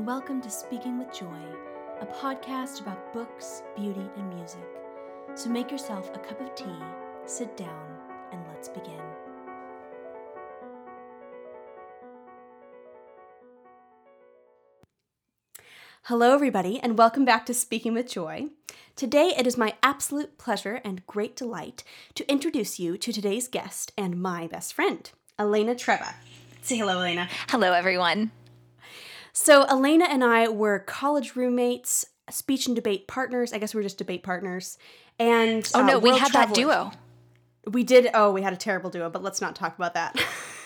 and welcome to Speaking with Joy, a podcast about books, beauty, and music. So make yourself a cup of tea, sit down, and let's begin. Hello, everybody, and welcome back to Speaking with Joy. Today, it is my absolute pleasure and great delight to introduce you to today's guest and my best friend, Elena Treva. Say hello, Elena. Hello, everyone. So Elena and I were college roommates, speech and debate partners. I guess we were just debate partners. And we world had travelers. that duo. We did. Oh, we had a terrible duo, but let's not talk about that.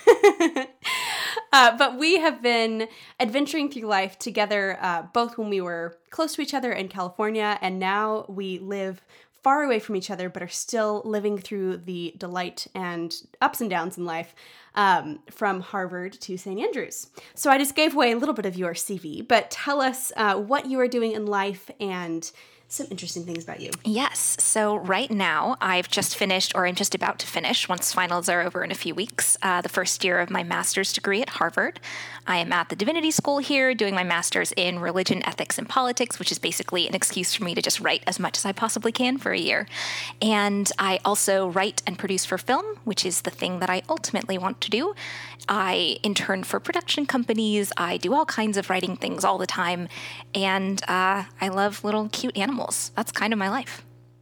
But we have been adventuring through life together, both when we were close to each other in California, and now we live far away from each other, but are still living through the delight and ups and downs in life, from Harvard to St. Andrews. So I just gave away a little bit of your CV, but tell us what you are doing in life and some interesting things about you. Yes. So right now, I've just finished, or I'm just about to finish, once finals are over in a few weeks, the first year of my master's degree at Harvard. I am at the Divinity School here doing my master's in religion, ethics, and politics, which is basically an excuse for me to just write as much as I possibly can for a year. And I also write and produce for film, which is the thing that I ultimately want to do. I intern for production companies. I do all kinds of writing things all the time. And I love little cute animals. That's kind of my life.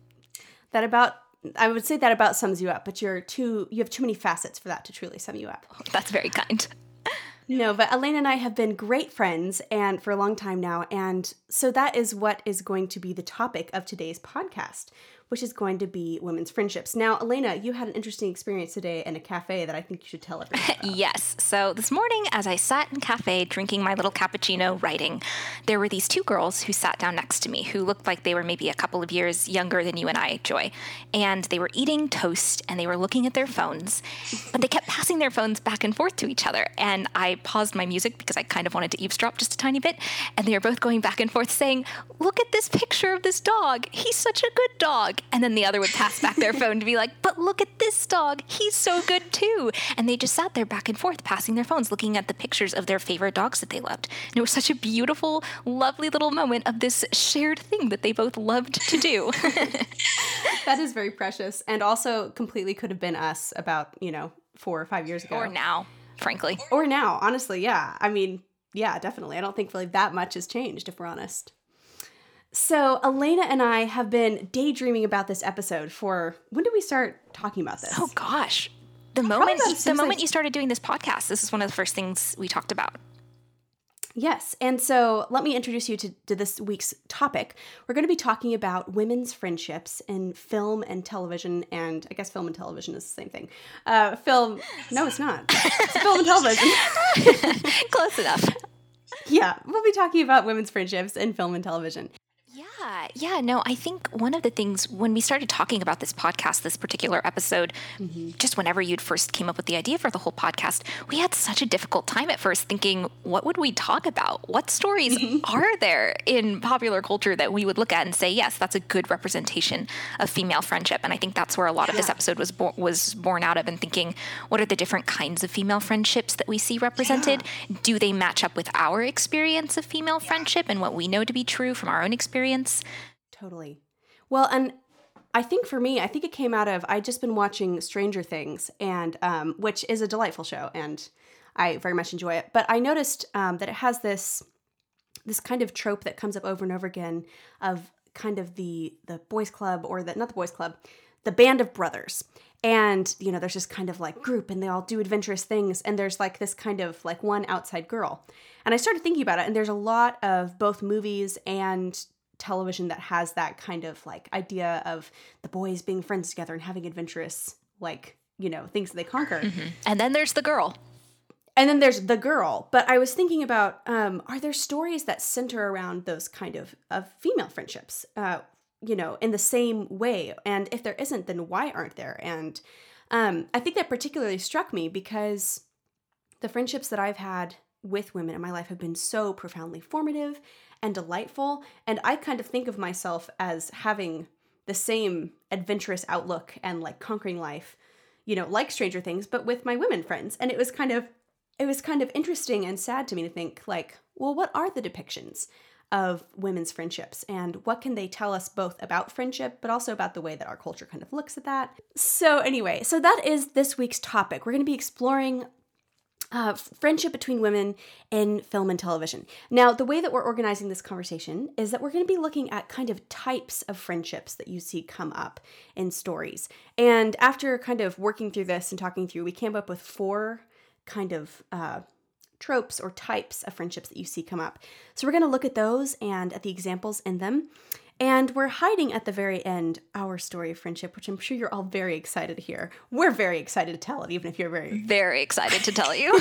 I would say that about sums you up, but you have too many facets for that to truly sum you up. That's very kind. No, but Elena and I have been great friends and for a long time now. And so that is what is going to be the topic of today's podcast, which is going to be women's friendships. Now, Elena, you had an interesting experience today in a cafe that I think you should tell everyone about. Yes. So this morning, as I sat in a cafe drinking my little cappuccino writing, there were these two girls who sat down next to me who looked like they were maybe a couple of years younger than you and I, Joy. And they were eating toast and they were looking at their phones, but they kept passing their phones back and forth to each other. And I paused my music because I kind of wanted to eavesdrop just a tiny bit. And they were both going back and forth saying, "Look at this picture of this dog. He's such a good dog." And then the other would pass back their phone to be like, "But look at this dog. He's so good too." And they just sat there back and forth, passing their phones, looking at the pictures of their favorite dogs that they loved. And it was such a beautiful, lovely little moment of this shared thing that they both loved to do. That is very precious. And also completely could have been us about, 4 or 5 years ago. Or now, frankly. Or now, honestly, yeah. I mean, yeah, definitely. I don't think really that much has changed, if we're honest. So Elena and I have been daydreaming about this episode for, when did we start talking about this? Oh gosh. The moment you started doing this podcast, this is one of the first things we talked about. Yes. And so let me introduce you to this week's topic. We're going to be talking about women's friendships in film and television. And I guess film and television is the same thing. No, it's not. It's film and television. Close enough. Yeah. We'll be talking about women's friendships in film and television. Yeah, no, I think one of the things when we started talking about this podcast, this particular episode, just whenever you'd first came up with the idea for the whole podcast, we had such a difficult time at first thinking, what would we talk about? What stories are there in popular culture that we would look at and say, yes, that's a good representation of female friendship? And I think that's where a lot of this episode was born out of, and thinking, what are the different kinds of female friendships that we see represented? Yeah. Do they match up with our experience of female friendship and what we know to be true from our own experience? Totally. Well, and I think for me, it came out of, I'd just been watching Stranger Things, and which is a delightful show, and I very much enjoy it. But I noticed that it has this kind of trope that comes up over and over again of kind of the boys club, or not the boys club, the band of brothers. And, there's this kind of like group, and they all do adventurous things, and there's like this kind of like one outside girl. And I started thinking about it, and there's a lot of both movies and television that has that kind of like idea of the boys being friends together and having adventurous, like, things that they conquer. Mm-hmm. And then there's the girl. But I was thinking about, are there stories that center around those kind of female friendships, in the same way? And if there isn't, then why aren't there? And I think that particularly struck me because the friendships that I've had with women in my life have been so profoundly formative and delightful. And I kind of think of myself as having the same adventurous outlook and like conquering life, like Stranger Things, but with my women friends. And it was kind of interesting and sad to me to think, like, well, what are the depictions of women's friendships and what can they tell us both about friendship, but also about the way that our culture kind of looks at that? So anyway, so that is this week's topic. We're going to be exploring friendship between women in film and television. Now, the way that we're organizing this conversation is that we're going to be looking at kind of types of friendships that you see come up in stories. And after kind of working through this and talking through, we came up with 4 kind of tropes or types of friendships that you see come up. So we're going to look at those and at the examples in them. And we're hiding at the very end our story of friendship, which I'm sure you're all very excited to hear. We're very excited to tell it, even if you're very excited to tell you.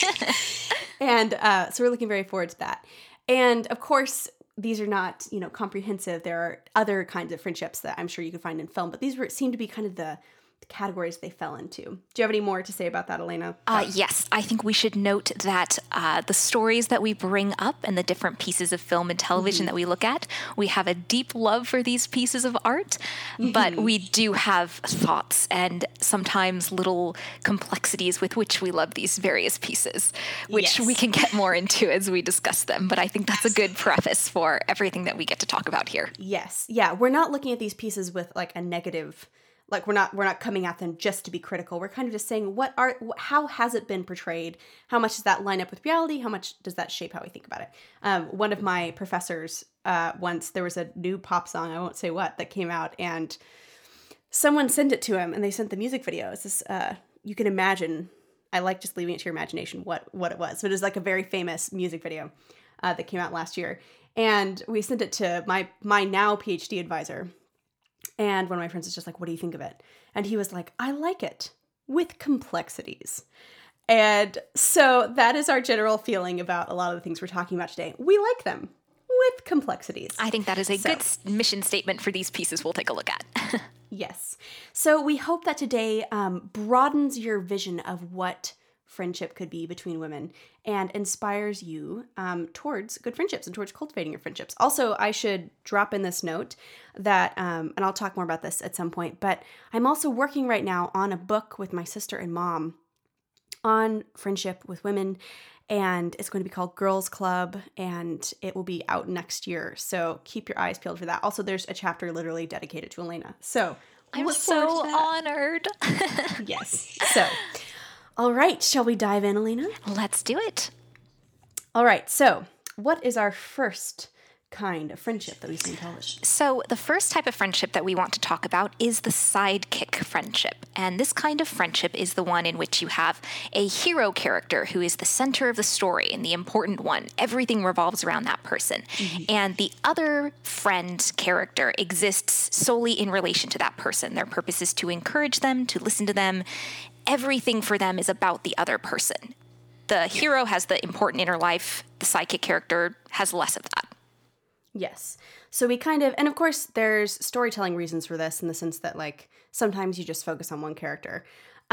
And so we're looking very forward to that. And of course, these are not, comprehensive. There are other kinds of friendships that I'm sure you can find in film, but these seem to be kind of the categories they fell into. Do you have any more to say about that, Elena? Yes, I think we should note that the stories that we bring up and the different pieces of film and television that we look at, we have a deep love for these pieces of art, but we do have thoughts and sometimes little complexities with which we love these various pieces, which we can get more into as we discuss them. But I think that's a good preface for everything that we get to talk about here. Yes. Yeah, we're not looking at these pieces with like a negative. Like we're not coming at them just to be critical. We're kind of just saying how has it been portrayed? How much does that line up with reality? How much does that shape how we think about it? One of my professors once, there was a new pop song, I won't say what, that came out, and someone sent it to him, and they sent the music video. It's this, you can imagine. I like just leaving it to your imagination what it was. But it was like a very famous music video that came out last year, and we sent it to my now PhD advisor. And one of my friends was just like, what do you think of it? And he was like, I like it with complexities. And so that is our general feeling about a lot of the things we're talking about today. We like them with complexities. I think that is a good mission statement for these pieces we'll take a look at. Yes. So we hope that today broadens your vision of what friendship could be between women and inspires you towards good friendships and towards cultivating your friendships. Also, I should drop in this note that, and I'll talk more about this at some point, but I'm also working right now on a book with my sister and mom on friendship with women, and it's going to be called Girls Club, and it will be out next year. So keep your eyes peeled for that. Also, there's a chapter literally dedicated to Elena. So I'm so honored. Yes. So all right, shall we dive in, Elena? Let's do it. All right, so what is our first kind of friendship that we see in television? So the first type of friendship that we want to talk about is the sidekick friendship. And this kind of friendship is the one in which you have a hero character who is the center of the story and the important one. Everything revolves around that person. And the other friend character exists solely in relation to that person. Their purpose is to encourage them, to listen to them. Everything for them is about the other person. The hero has the important inner life. The sidekick character has less of that. Yes. So we kind of, and of course there's storytelling reasons for this in the sense that like sometimes you just focus on one character.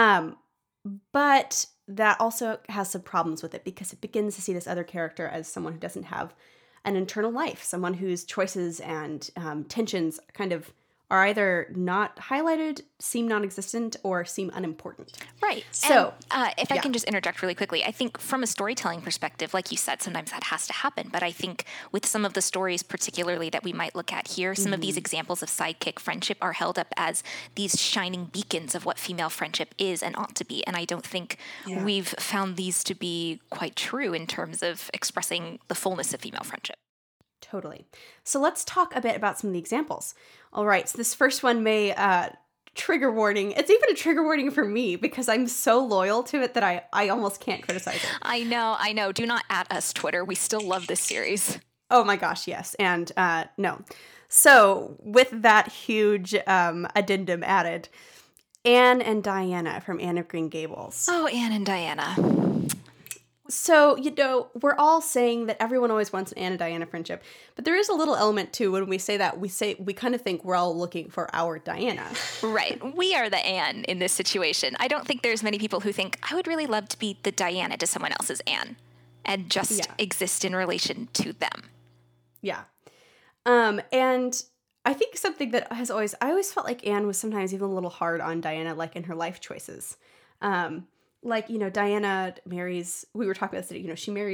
But that also has some problems with it because it begins to see this other character as someone who doesn't have an internal life, someone whose choices and tensions kind of are either not highlighted, seem non-existent, or seem unimportant. Right. So, and, if I can just interject really quickly, I think from a storytelling perspective, like you said, sometimes that has to happen. But I think with some of the stories, particularly that we might look at here, some of these examples of sidekick friendship are held up as these shining beacons of what female friendship is and ought to be. And I don't think we've found these to be quite true in terms of expressing the fullness of female friendship. Totally. So let's talk a bit about some of the examples. All right, so this first one may, trigger warning. It's even a trigger warning for me because I'm so loyal to it that I almost can't criticize it. I know. Do not at us, Twitter. We still love this series. Oh my gosh, yes. And no. So with that huge addendum added, Anne and Diana from Anne of Green Gables. Oh, Anne and Diana. So, we're all saying that everyone always wants an Anne and Diana friendship, but there is a little element too when we say that, we kind of think we're all looking for our Diana. Right. We are the Anne in this situation. I don't think there's many people who think, I would really love to be the Diana to someone else's Anne and just exist in relation to them. Yeah. And I think something that I always felt like Anne was sometimes even a little hard on Diana, like in her life choices. Like, Diana marries, we were talking about this, she marries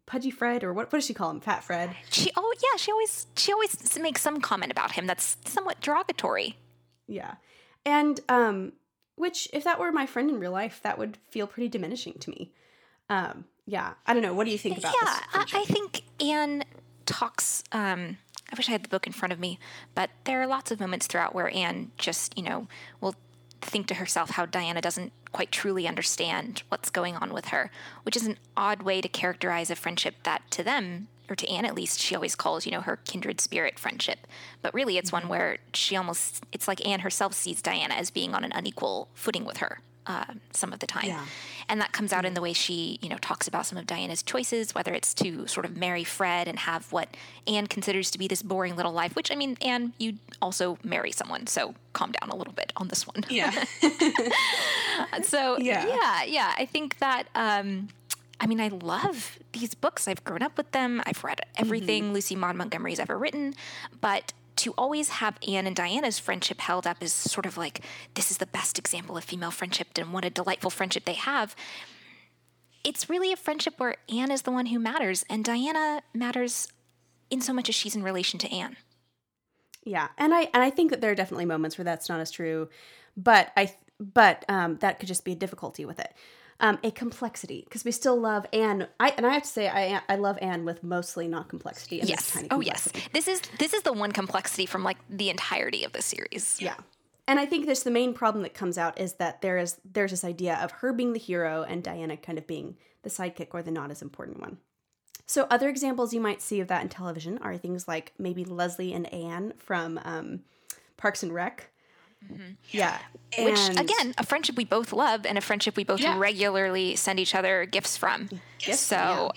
Pudgy Fred, or what does she call him? Fat Fred. She always makes some comment about him that's somewhat derogatory. Yeah. And which, if that were my friend in real life, that would feel pretty diminishing to me. Yeah, I don't know. What do you think about this friendship? I think Anne talks, I wish I had the book in front of me, but there are lots of moments throughout where Anne just, will think to herself how Diana doesn't quite truly understand what's going on with her, which is an odd way to characterize a friendship that to them, or to Anne at least, she always calls, her kindred spirit friendship. But really it's one where it's like Anne herself sees Diana as being on an unequal footing with her some of the time. Yeah. And that comes out in the way she, talks about some of Diana's choices, whether it's to sort of marry Fred and have what Anne considers to be this boring little life, which, I mean, Anne, you also marry someone, so calm down a little bit on this one. Yeah. So, yeah, I think that, I love these books. I've grown up with them. I've read everything Lucy Maud Montgomery's ever written, but to always have Anne and Diana's friendship held up as sort of like, this is the best example of female friendship and what a delightful friendship they have. It's really a friendship where Anne is the one who matters, and Diana matters in so much as she's in relation to Anne. Yeah, and I think that there are definitely moments where that's not as true, but that could just be a difficulty with it. A complexity, because we still love Anne. I have to say, I love Anne with mostly not complexity. And yes. Oh, yes. This is the one complexity from like the entirety of the series. Yeah. And I think the main problem that comes out is that there's this idea of her being the hero and Diana kind of being the sidekick or the not as important one. So other examples you might see of that in television are things like maybe Leslie and Anne from Parks and Rec. Mm-hmm. Yeah. Which, again, a friendship we both love and a friendship we both regularly send each other gifts from. Yes, so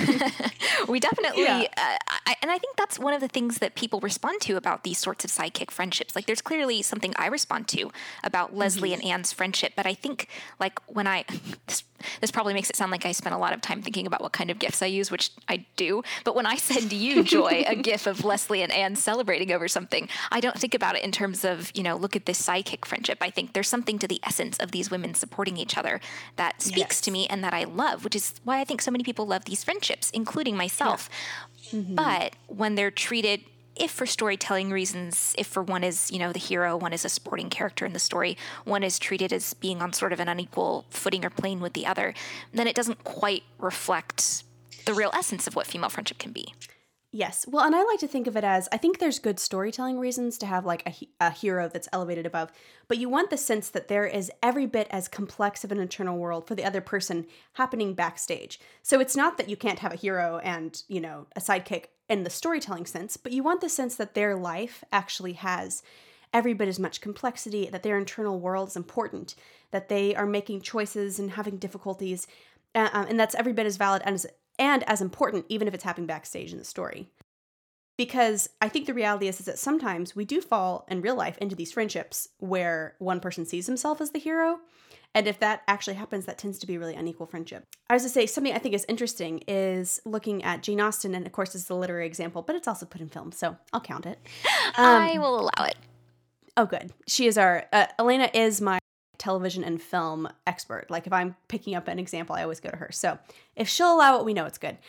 we definitely, and I think that's one of the things that people respond to about these sorts of sidekick friendships. Like, there's clearly something I respond to about Leslie and Anne's friendship, but I think, like, when this probably makes it sound like I spent a lot of time thinking about what kind of gifts I use, which I do. But when I send you, Joy, a gif of Leslie and Anne celebrating over something, I don't think about it in terms of, look at this sidekick friendship. I think there's something to the essence of these women supporting each other that speaks to me and that I love, which is why I think so many people love these friendships, including myself. Yeah. Mm-hmm. But when they're treated, if for storytelling reasons, if for one is, the hero, one is a supporting character in the story, one is treated as being on sort of an unequal footing or plane with the other, then it doesn't quite reflect the real essence of what female friendship can be. Yes. Well, and I like to think of it as, I think there's good storytelling reasons to have like a hero that's elevated above, but you want the sense that there is every bit as complex of an internal world for the other person happening backstage. So it's not that you can't have a hero and, a sidekick in the storytelling sense, but you want the sense that their life actually has every bit as much complexity, that their internal world is important, that they are making choices and having difficulties, and that's every bit as valid and as important, even if it's happening backstage in the story. Because I think the reality is that sometimes we do fall in real life into these friendships where one person sees himself as the hero. And if that actually happens, that tends to be a really unequal friendship. I was to say, something I think is interesting is looking at Jane Austen, and of course it's the literary example, but it's also put in film, so I'll count it. I will allow it. Oh, good. She is Elena is my television and film expert. Like, if I'm picking up an example, I always go to her. So if she'll allow it, we know it's good.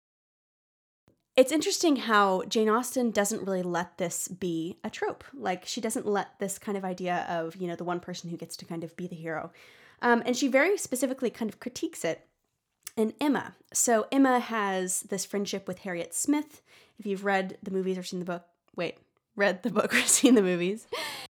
It's interesting how Jane Austen doesn't really let this be a trope. Like, she doesn't let this kind of idea of, the one person who gets to kind of be the hero. And she very specifically kind of critiques it in Emma. So Emma has this friendship with Harriet Smith. If you've read the movies or seen the book, read the book or seen the movies.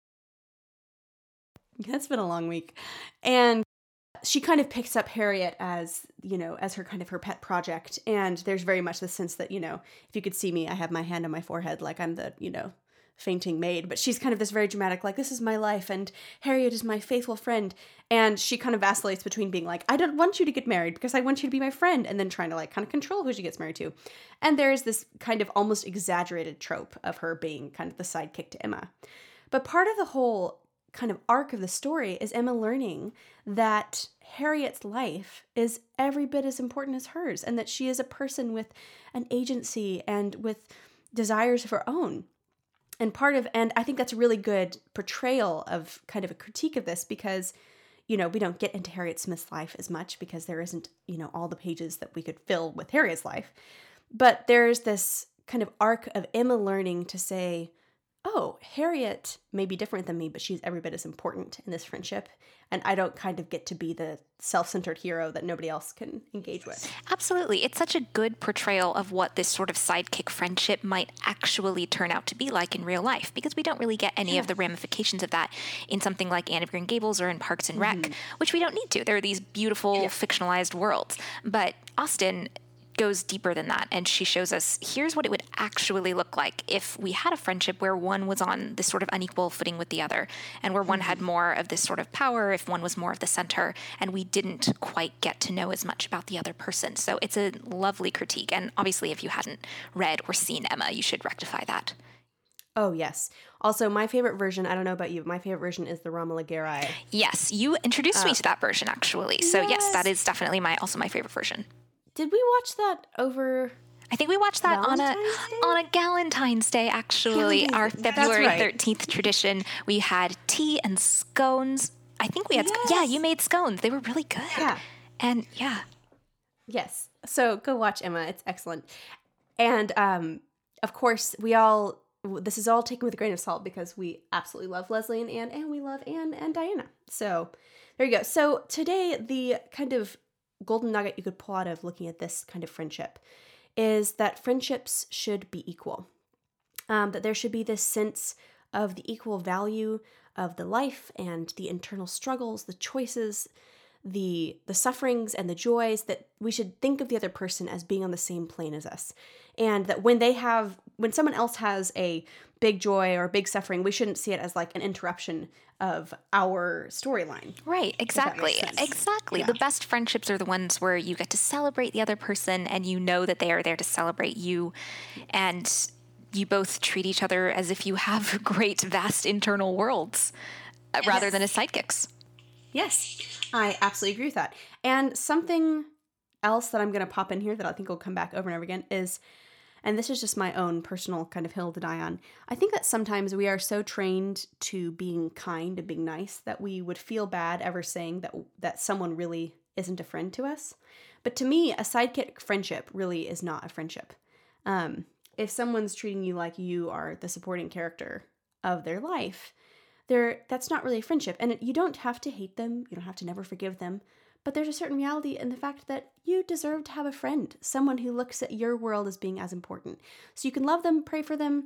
That's been a long week. And she kind of picks up Harriet as, as her kind of her pet project. And there's very much the sense that, if you could see me, I have my hand on my forehead, like I'm the, fainting maid. But she's kind of this very dramatic, like, this is my life and Harriet is my faithful friend. And she kind of vacillates between being like, I don't want you to get married because I want you to be my friend. And then trying to like kind of control who she gets married to. And there's this kind of almost exaggerated trope of her being kind of the sidekick to Emma. But part of the whole kind of arc of the story is Emma learning that Harriet's life is every bit as important as hers, and that she is a person with an agency and with desires of her own. And I think that's a really good portrayal of kind of a critique of this, because, we don't get into Harriet Smith's life as much because there isn't, all the pages that we could fill with Harriet's life. But there's this kind of arc of Emma learning to say, oh, Harriet may be different than me, but she's every bit as important in this friendship. And I don't kind of get to be the self-centered hero that nobody else can engage with. Absolutely. It's such a good portrayal of what this sort of sidekick friendship might actually turn out to be like in real life, because we don't really get any of the ramifications of that in something like Anne of Green Gables or in Parks and Rec, which we don't need to. There are these beautiful fictionalized worlds. But Austen goes deeper than that, and she shows us here's what it would actually look like if we had a friendship where one was on this sort of unequal footing with the other, and where one had more of this sort of power, if one was more of the center, and we didn't quite get to know as much about the other person. So it's a lovely critique, and obviously if you hadn't read or seen Emma, you should rectify that. Oh, yes. Also, my favorite version, I don't know about you, but my favorite version is the Romola Garai. Yes, you introduced me to that version, actually. So yes, that is definitely also my favorite version. Did we watch that over? I think we watched that on a Galentine's Day, actually. Our February 13th tradition. We had tea and scones. I think we had, you made scones. They were really good. Yeah. And Yes. So go watch Emma. It's excellent. And of course, this is all taken with a grain of salt because we absolutely love Leslie and Anne, and we love Anne and Diana. So there you go. So today, the kind of golden nugget you could pull out of looking at this kind of friendship is that friendships should be equal. That there should be this sense of the equal value of the life and the internal struggles, the choices, the sufferings and the joys, that we should think of the other person as being on the same plane as us. And that when someone else has a big joy or a big suffering, we shouldn't see it as like an interruption of our storyline. Right, exactly. Exactly. Yeah. The best friendships are the ones where you get to celebrate the other person and you know that they are there to celebrate you, and you both treat each other as if you have great, vast internal worlds rather than as sidekicks. Yes, I absolutely agree with that. And something else that I'm going to pop in here that I think will come back over and over again is, and this is just my own personal kind of hill to die on, I think that sometimes we are so trained to being kind and being nice that we would feel bad ever saying that someone really isn't a friend to us. But to me, a sidekick friendship really is not a friendship. If someone's treating you like you are the supporting character of their life, that's not really a friendship. And you don't have to hate them. You don't have to never forgive them. But there's a certain reality in the fact that you deserve to have a friend, someone who looks at your world as being as important. So you can love them, pray for them,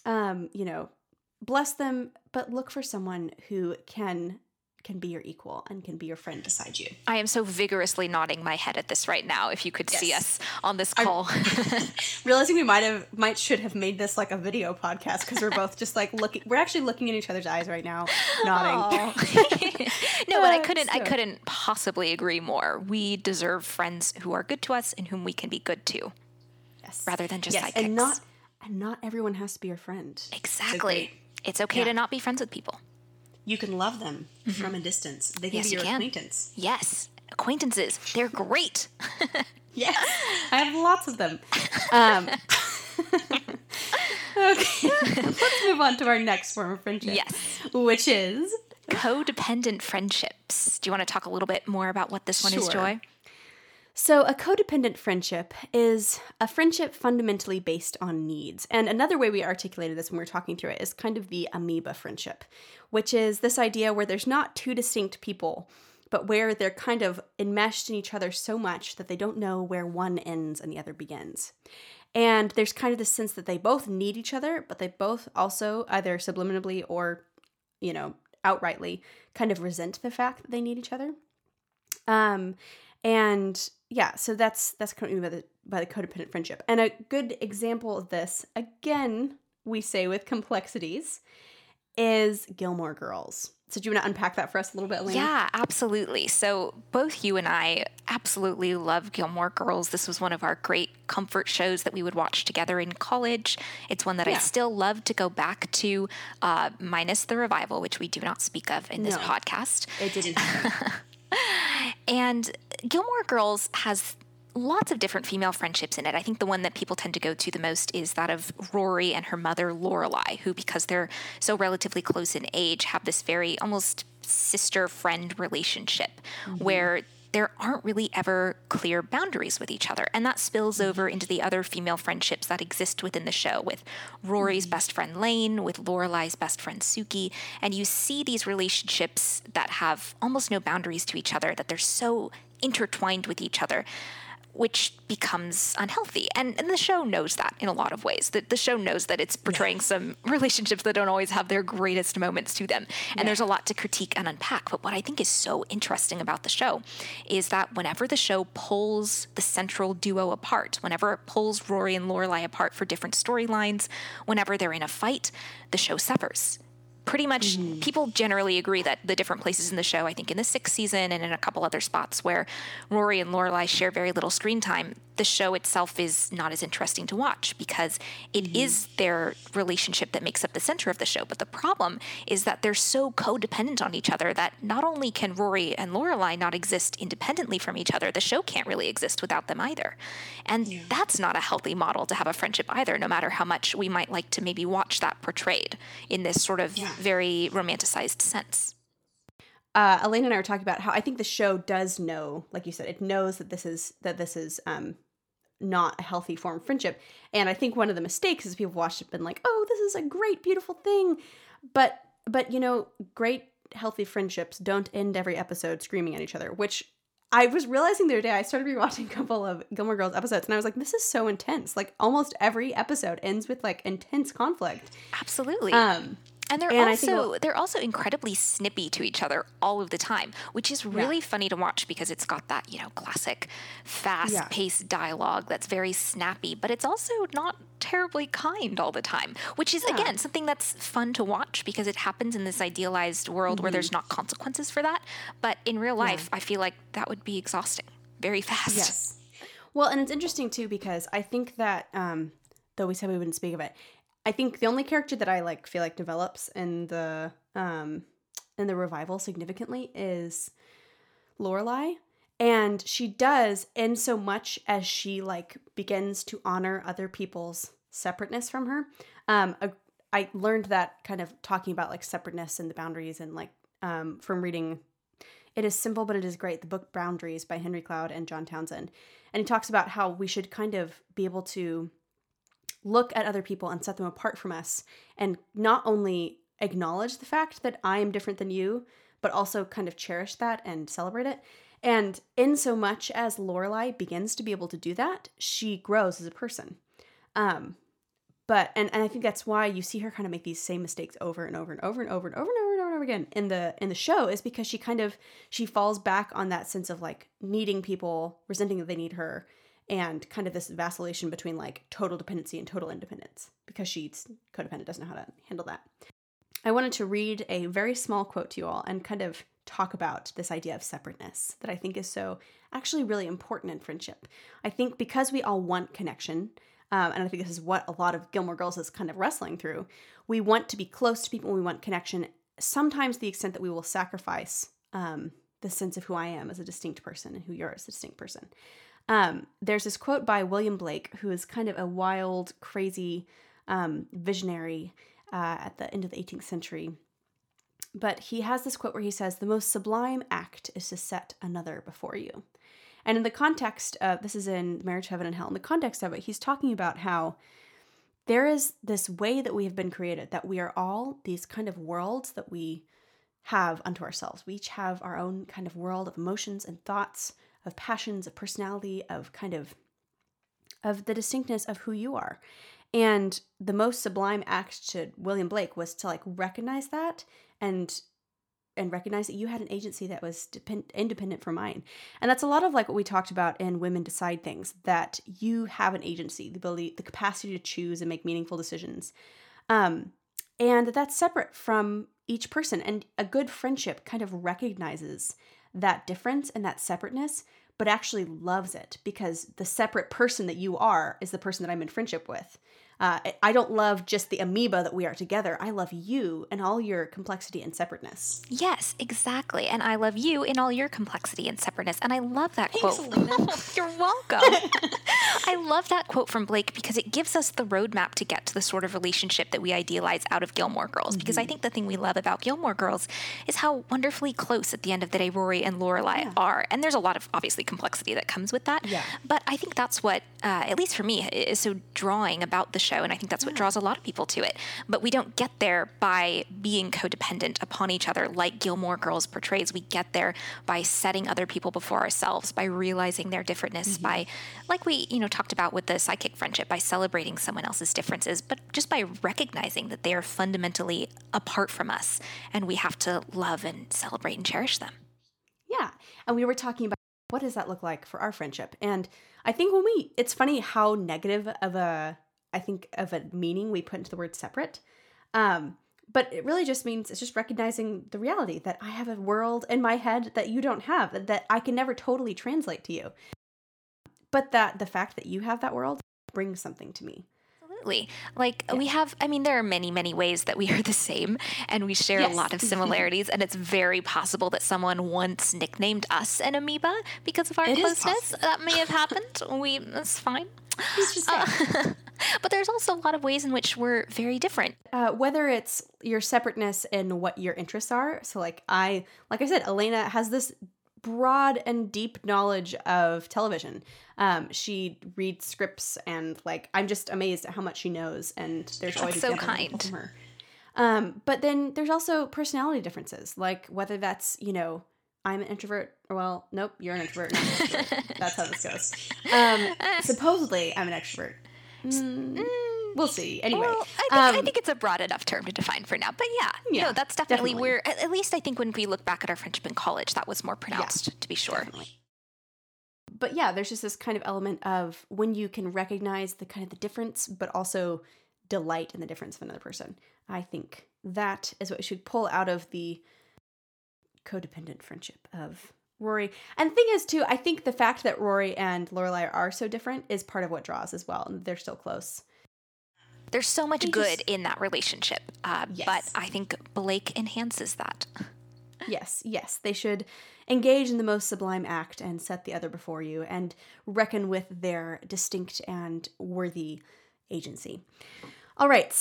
bless them, but look for someone who can be your equal and can be your friend beside you. I am so vigorously nodding my head at this right now, if you could see us on this call. Realizing we should have made this like a video podcast, because we're both just like we're actually looking in each other's eyes right now, nodding. No, but I couldn't possibly agree more. We deserve friends who are good to us and whom we can be good to. Yes. Rather than just sidekicks. And not everyone has to be your friend. Exactly. It's okay to not be friends with people. You can love them from a distance. They can be your acquaintance. Yes. Acquaintances. They're great. Yes. I have lots of them. Okay. Let's move on to our next form of friendship. Yes. Which is codependent friendships. Do you want to talk a little bit more about what this one is, Joy? So a codependent friendship is a friendship fundamentally based on needs. And another way we articulated this when we were talking through it is kind of the amoeba friendship, which is this idea where there's not two distinct people, but where they're kind of enmeshed in each other so much that they don't know where one ends and the other begins. And there's kind of this sense that they both need each other, but they both also either subliminally or, outrightly kind of resent the fact that they need each other. And yeah, so that's kind of by the codependent friendship. And a good example of this, again, we say with complexities, is Gilmore Girls. So do you want to unpack that for us a little bit, Elena? Yeah, absolutely. So both you and I absolutely love Gilmore Girls. This was one of our great comfort shows that we would watch together in college. It's one that I still love to go back to, minus the revival, which we do not speak of in this podcast. It didn't happen. And Gilmore Girls has lots of different female friendships in it. I think the one that people tend to go to the most is that of Rory and her mother, Lorelai, who, because they're so relatively close in age, have this very almost sister-friend relationship where there aren't really ever clear boundaries with each other. And that spills over into the other female friendships that exist within the show, with Rory's best friend Lane, with Lorelai's best friend Suki. And you see these relationships that have almost no boundaries to each other, that they're so intertwined with each other, which becomes unhealthy. And the show knows that in a lot of ways. The show knows that it's portraying some relationships that don't always have their greatest moments to them. And there's a lot to critique and unpack. But what I think is so interesting about the show is that whenever the show pulls the central duo apart, whenever it pulls Rory and Lorelai apart for different storylines, whenever they're in a fight, the show suffers. Pretty much, people generally agree that the different places in the show, I think in the 6th season and in a couple other spots where Rory and Lorelai share very little screen time, the show itself is not as interesting to watch because it is their relationship that makes up the center of the show. But the problem is that they're so codependent on each other that not only can Rory and Lorelai not exist independently from each other, the show can't really exist without them either. And that's not a healthy model to have a friendship either, no matter how much we might like to maybe watch that portrayed in this sort of very romanticized sense. Elaine and I were talking about how I think the show does know, like you said, it knows that this is not a healthy form of friendship. And I think one of the mistakes is people have watched it and been like, oh, this is a great, beautiful thing. But you know, great, healthy friendships don't end every episode screaming at each other, which I was realizing the other day. I started rewatching a couple of Gilmore Girls episodes and I was like, this is so intense. Like almost every episode ends with like intense conflict. Absolutely. And they're also incredibly snippy to each other all of the time, which is really funny to watch because it's got that, you know, classic fast-paced dialogue that's very snappy, but it's also not terribly kind all the time, which is, again, something that's fun to watch because it happens in this idealized world where there's not consequences for that. But in real life, I feel like that would be exhausting very fast. Yes. Well, and it's interesting, too, because I think that, though we said we wouldn't speak of it, I think the only character that I feel like develops in the revival significantly is Lorelai, and she does in so much as she begins to honor other people's separateness from her. I learned that kind of talking about separateness and the boundaries and from reading It Is Simple But It Is Great, the book Boundaries by Henry Cloud and John Townsend, and he talks about how we should kind of be able to look at other people and set them apart from us and not only acknowledge the fact that I am different than you, but also kind of cherish that and celebrate it. And in so much as Lorelai begins to be able to do that, she grows as a person. But I think that's why you see her kind of make these same mistakes over and over and over and over and over and over and over again in the show, is because she falls back on that sense of needing people, resenting that they need her, and kind of this vacillation between total dependency and total independence because she's codependent, doesn't know how to handle that. I wanted to read a very small quote to you all and kind of talk about this idea of separateness that I think is so actually really important in friendship. I think because we all want connection, and I think this is what a lot of Gilmore Girls is kind of wrestling through, we want to be close to people, we want connection, sometimes to the extent that we will sacrifice the sense of who I am as a distinct person and who you're as a distinct person. There's this quote by William Blake, who is kind of a wild, crazy visionary at the end of the 18th century. But he has this quote where he says, "The most sublime act is to set another before you." And in the context of, this is in Marriage, Heaven, and Hell, in the context of it, he's talking about how there is this way that we have been created, that we are all these kind of worlds that we have unto ourselves. We each have our own kind of world of emotions and thoughts, of passions, of personality, of kind of the distinctness of who you are. And the most sublime act to William Blake was to recognize that and recognize that you had an agency that was independent from mine. And that's a lot of what we talked about in Women Decide Things, that you have an agency, the ability, the capacity to choose and make meaningful decisions. And that's separate from each person. And a good friendship kind of recognizes that difference and that separateness, but actually loves it because the separate person that you are is the person that I'm in friendship with. I don't love just the amoeba that we are together. I love you and all your complexity and separateness. Yes, exactly. And I love you in all your complexity and separateness. And I love that quote. You're welcome. I love that quote from Blake because it gives us the roadmap to get to the sort of relationship that we idealize out of Gilmore Girls. Because I think the thing we love about Gilmore Girls is how wonderfully close at the end of the day Rory and Lorelai are. And there's a lot of obviously complexity that comes with that. Yeah. But I think that's what, at least for me, is so drawing about the show. And I think that's what draws a lot of people to it. But we don't get there by being codependent upon each other like Gilmore Girls portrays. We get there by setting other people before ourselves, by realizing their differentness, by, like we, talked about with the sidekick friendship, by celebrating someone else's differences, but just by recognizing that they are fundamentally apart from us and we have to love and celebrate and cherish them. Yeah. And we were talking about what does that look like for our friendship? And I think it's funny how negative of a meaning we put into the word separate. But it really just means it's just recognizing the reality that I have a world in my head that you don't have, that I can never totally translate to you. But that the fact that you have that world brings something to me. Absolutely. We have, there are many, many ways that we are the same and we share a lot of similarities. And it's very possible that someone once nicknamed us an amoeba because of our closeness. That may have happened. That's fine. But there's also a lot of ways in which we're very different. Whether it's your separateness and what your interests are. So like I said, Elena has this broad and deep knowledge of television. She reads scripts and I'm just amazed at how much she knows. And there's always so kind from her. But then there's also personality differences, like whether that's, I'm an introvert. Well, nope, you're an introvert. Not an extrovert. That's how this goes. Supposedly, I'm an extrovert. We'll see. Anyway, well, I think it's a broad enough term to define for now. But that's definitely where, at least I think when we look back at our friendship in college, that was more pronounced, to be sure. Definitely. But yeah, there's just this kind of element of when you can recognize the kind of the difference, but also delight in the difference of another person. I think that is what we should pull out of the codependent friendship of Rory. And the thing is, too, I think the fact that Rory and Lorelai are so different is part of what draws as well. And they're still close. There's so much good in that relationship. But I think Blake enhances that. Yes. They should engage in the most sublime act and set the other before you and reckon with their distinct and worthy agency. All right.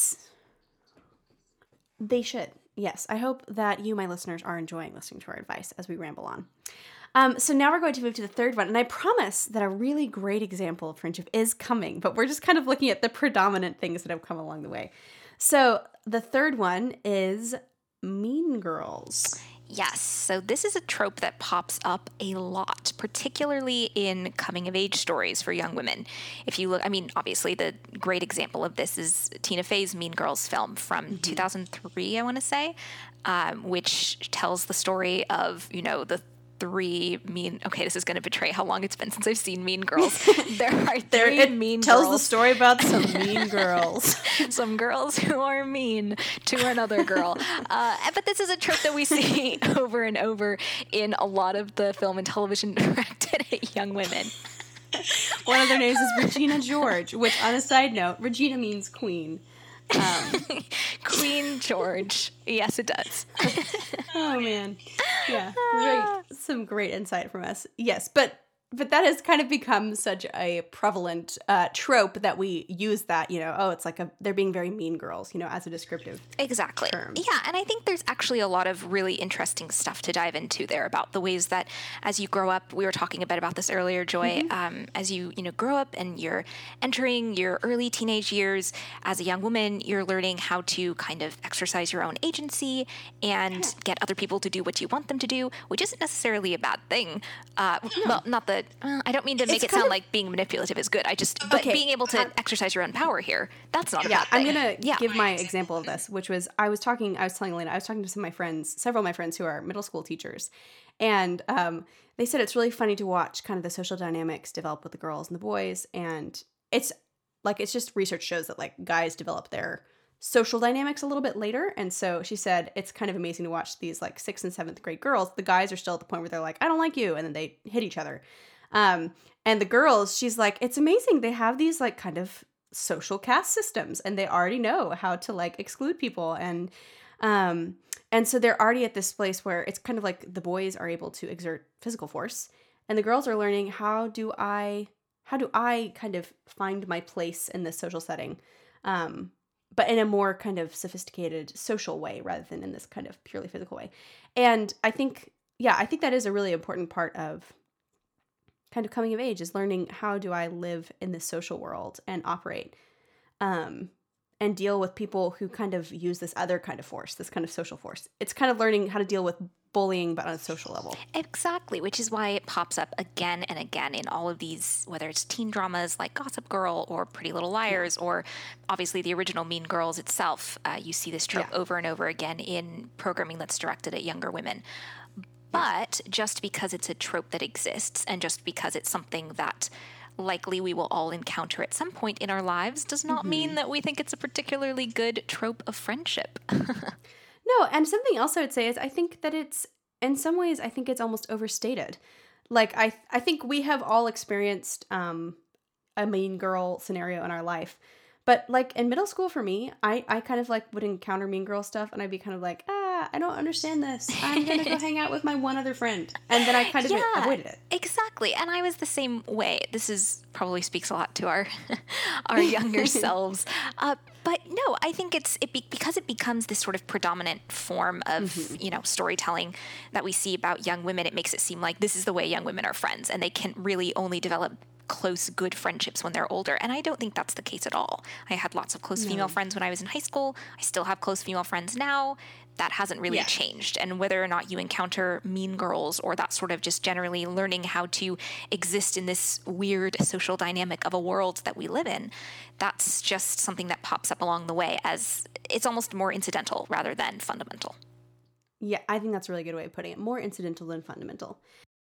They should. Yes, I hope that you, my listeners, are enjoying listening to our advice as we ramble on. So now we're going to move to the third one, and I promise that a really great example of friendship is coming, but we're just kind of looking at the predominant things that have come along the way. So the third one is Mean Girls. Yes, so this is a trope that pops up a lot, particularly in coming-of-age stories for young women. If you look, obviously the great example of this is Tina Fey's Mean Girls film from 2003, I want to say, which tells the story of, the three mean... Okay, this is going to betray how long it's been since I've seen Mean Girls. There are three mean girls. Tells the story about some mean girls. Some girls who are mean to another girl. But this is a trope that we see over and over in a lot of the film and television directed at young women. One of their names is Regina George, which, on a side note, Regina means queen. Queen George. Yes, it does. Oh, man. Yeah, great. Some great insight from us. Yes, but that has kind of become such a prevalent trope that we use that, it's like they're being very mean girls, as a descriptive term. Yeah, and I think there's actually a lot of really interesting stuff to dive into there about the ways that as you grow up, we were talking a bit about this earlier, Joy, as you grow up and you're entering your early teenage years as a young woman, you're learning how to kind of exercise your own agency and get other people to do what you want them to do, which isn't necessarily a bad thing. Well, not that I don't mean to make it sound like being manipulative is good. But being able to exercise your own power here, that's not a bad thing. I'm going to give my example of this, which was, I was telling Elena, I was talking to several of my friends who are middle school teachers. And they said it's really funny to watch kind of the social dynamics develop with the girls and the boys. And it's just research shows that guys develop their social dynamics a little bit later. And so she said, it's kind of amazing to watch these 6th and 7th grade girls. The guys are still at the point where they're like, I don't like you. And then they hit each other. And the girls, she's like, it's amazing. They have these kind of social caste systems, and they already know how to like exclude people, and so they're already at this place where it's kind of like the boys are able to exert physical force, and the girls are learning how do I kind of find my place in this social setting, but in a more kind of sophisticated social way rather than in this kind of purely physical way. And I think that is a really important part of kind of coming of age, is learning how do I live in this social world and operate, and deal with people who kind of use this other kind of force, this kind of social force. It's kind of learning how to deal with bullying, but on a social level. Exactly, which is why it pops up again and again in all of these, whether it's teen dramas like Gossip Girl or Pretty Little Liars, or obviously the original Mean Girls itself. You see this trope over and over again in programming that's directed at younger women. But just because it's a trope that exists, and just because it's something that likely we will all encounter at some point in our lives, does not mean that we think it's a particularly good trope of friendship. No, and something else I would say is I think that it's, in some ways, I think it's almost overstated. Like, I think we have all experienced a mean girl scenario in our life. But, like, in middle school for me, I kind of, like, would encounter mean girl stuff, and I'd be kind of like, I don't understand this. I'm going to go hang out with my one other friend. And then I kind of avoided it. Exactly. And I was the same way. This is probably speaks a lot to our our younger selves. But no, I think because it becomes this sort of predominant form of, storytelling that we see about young women, it makes it seem like this is the way young women are friends, and they can really only develop close, good friendships when they're older. And I don't think that's the case at all. I had lots of close female friends when I was in high school. I still have close female friends now. That hasn't really changed. And whether or not you encounter mean girls, or that sort of just generally learning how to exist in this weird social dynamic of a world that we live in, that's just something that pops up along the way, as it's almost more incidental rather than fundamental. Yeah, I think that's a really good way of putting it. More incidental than fundamental.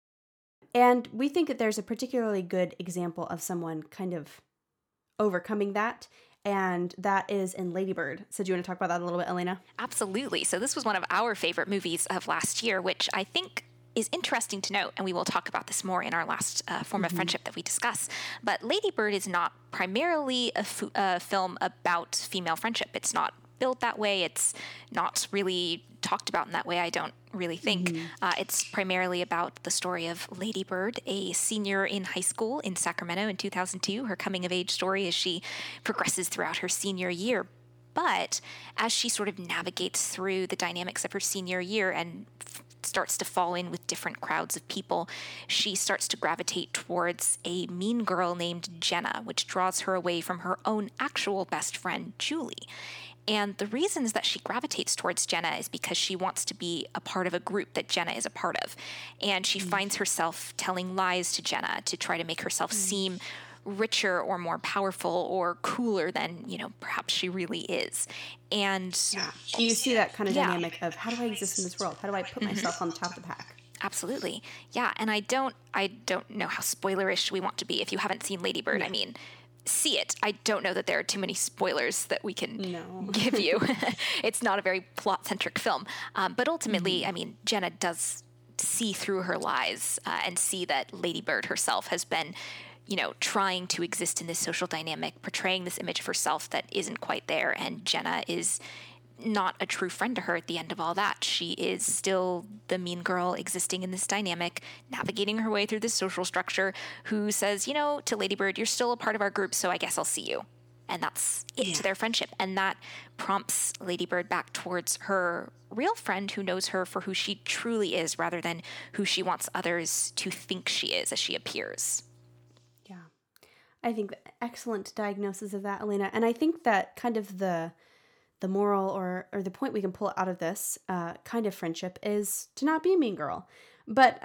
And we think that there's a particularly good example of someone kind of overcoming that, and that is in Lady Bird. So do you want to talk about that a little bit, Elena? Absolutely. So this was one of our favorite movies of last year, which I think is interesting to note, and we will talk about this more in our last form of friendship that we discuss. But Lady Bird is not primarily a film about female friendship. It's not built that way. It's not really talked about in that way, I don't really think. It's primarily about the story of Lady Bird, a senior in high school in Sacramento in 2002, her coming-of-age story as she progresses throughout her senior year. But as she sort of navigates through the dynamics of her senior year and starts to fall in with different crowds of people, she starts to gravitate towards a mean girl named Jenna, which draws her away from her own actual best friend, Julie. And the reasons that she gravitates towards Jenna is because she wants to be a part of a group that Jenna is a part of. And she finds herself telling lies to Jenna to try to make herself seem richer or more powerful or cooler than, perhaps she really is. And you see that kind of dynamic of, how do I exist in this world? How do I put myself on the top of the pack? Absolutely. Yeah. And I don't know how spoilerish we want to be. If you haven't seen Lady Bird, I mean, see it. I don't know that there are too many spoilers that we can give you. It's not a very plot-centric film. But ultimately, I mean, Jenna does see through her lies and see that Lady Bird herself has been, trying to exist in this social dynamic, portraying this image of herself that isn't quite there. And Jenna is not a true friend to her at the end of all that. She is still the mean girl existing in this dynamic, navigating her way through this social structure, who says, to Lady Bird, you're still a part of our group, so I guess I'll see you. And that's it to their friendship. And that prompts Lady Bird back towards her real friend, who knows her for who she truly is rather than who she wants others to think she is as she appears. Yeah. I think excellent diagnosis of that, Elena. And I think that kind of the moral or the point we can pull out of this kind of friendship is to not be a mean girl. But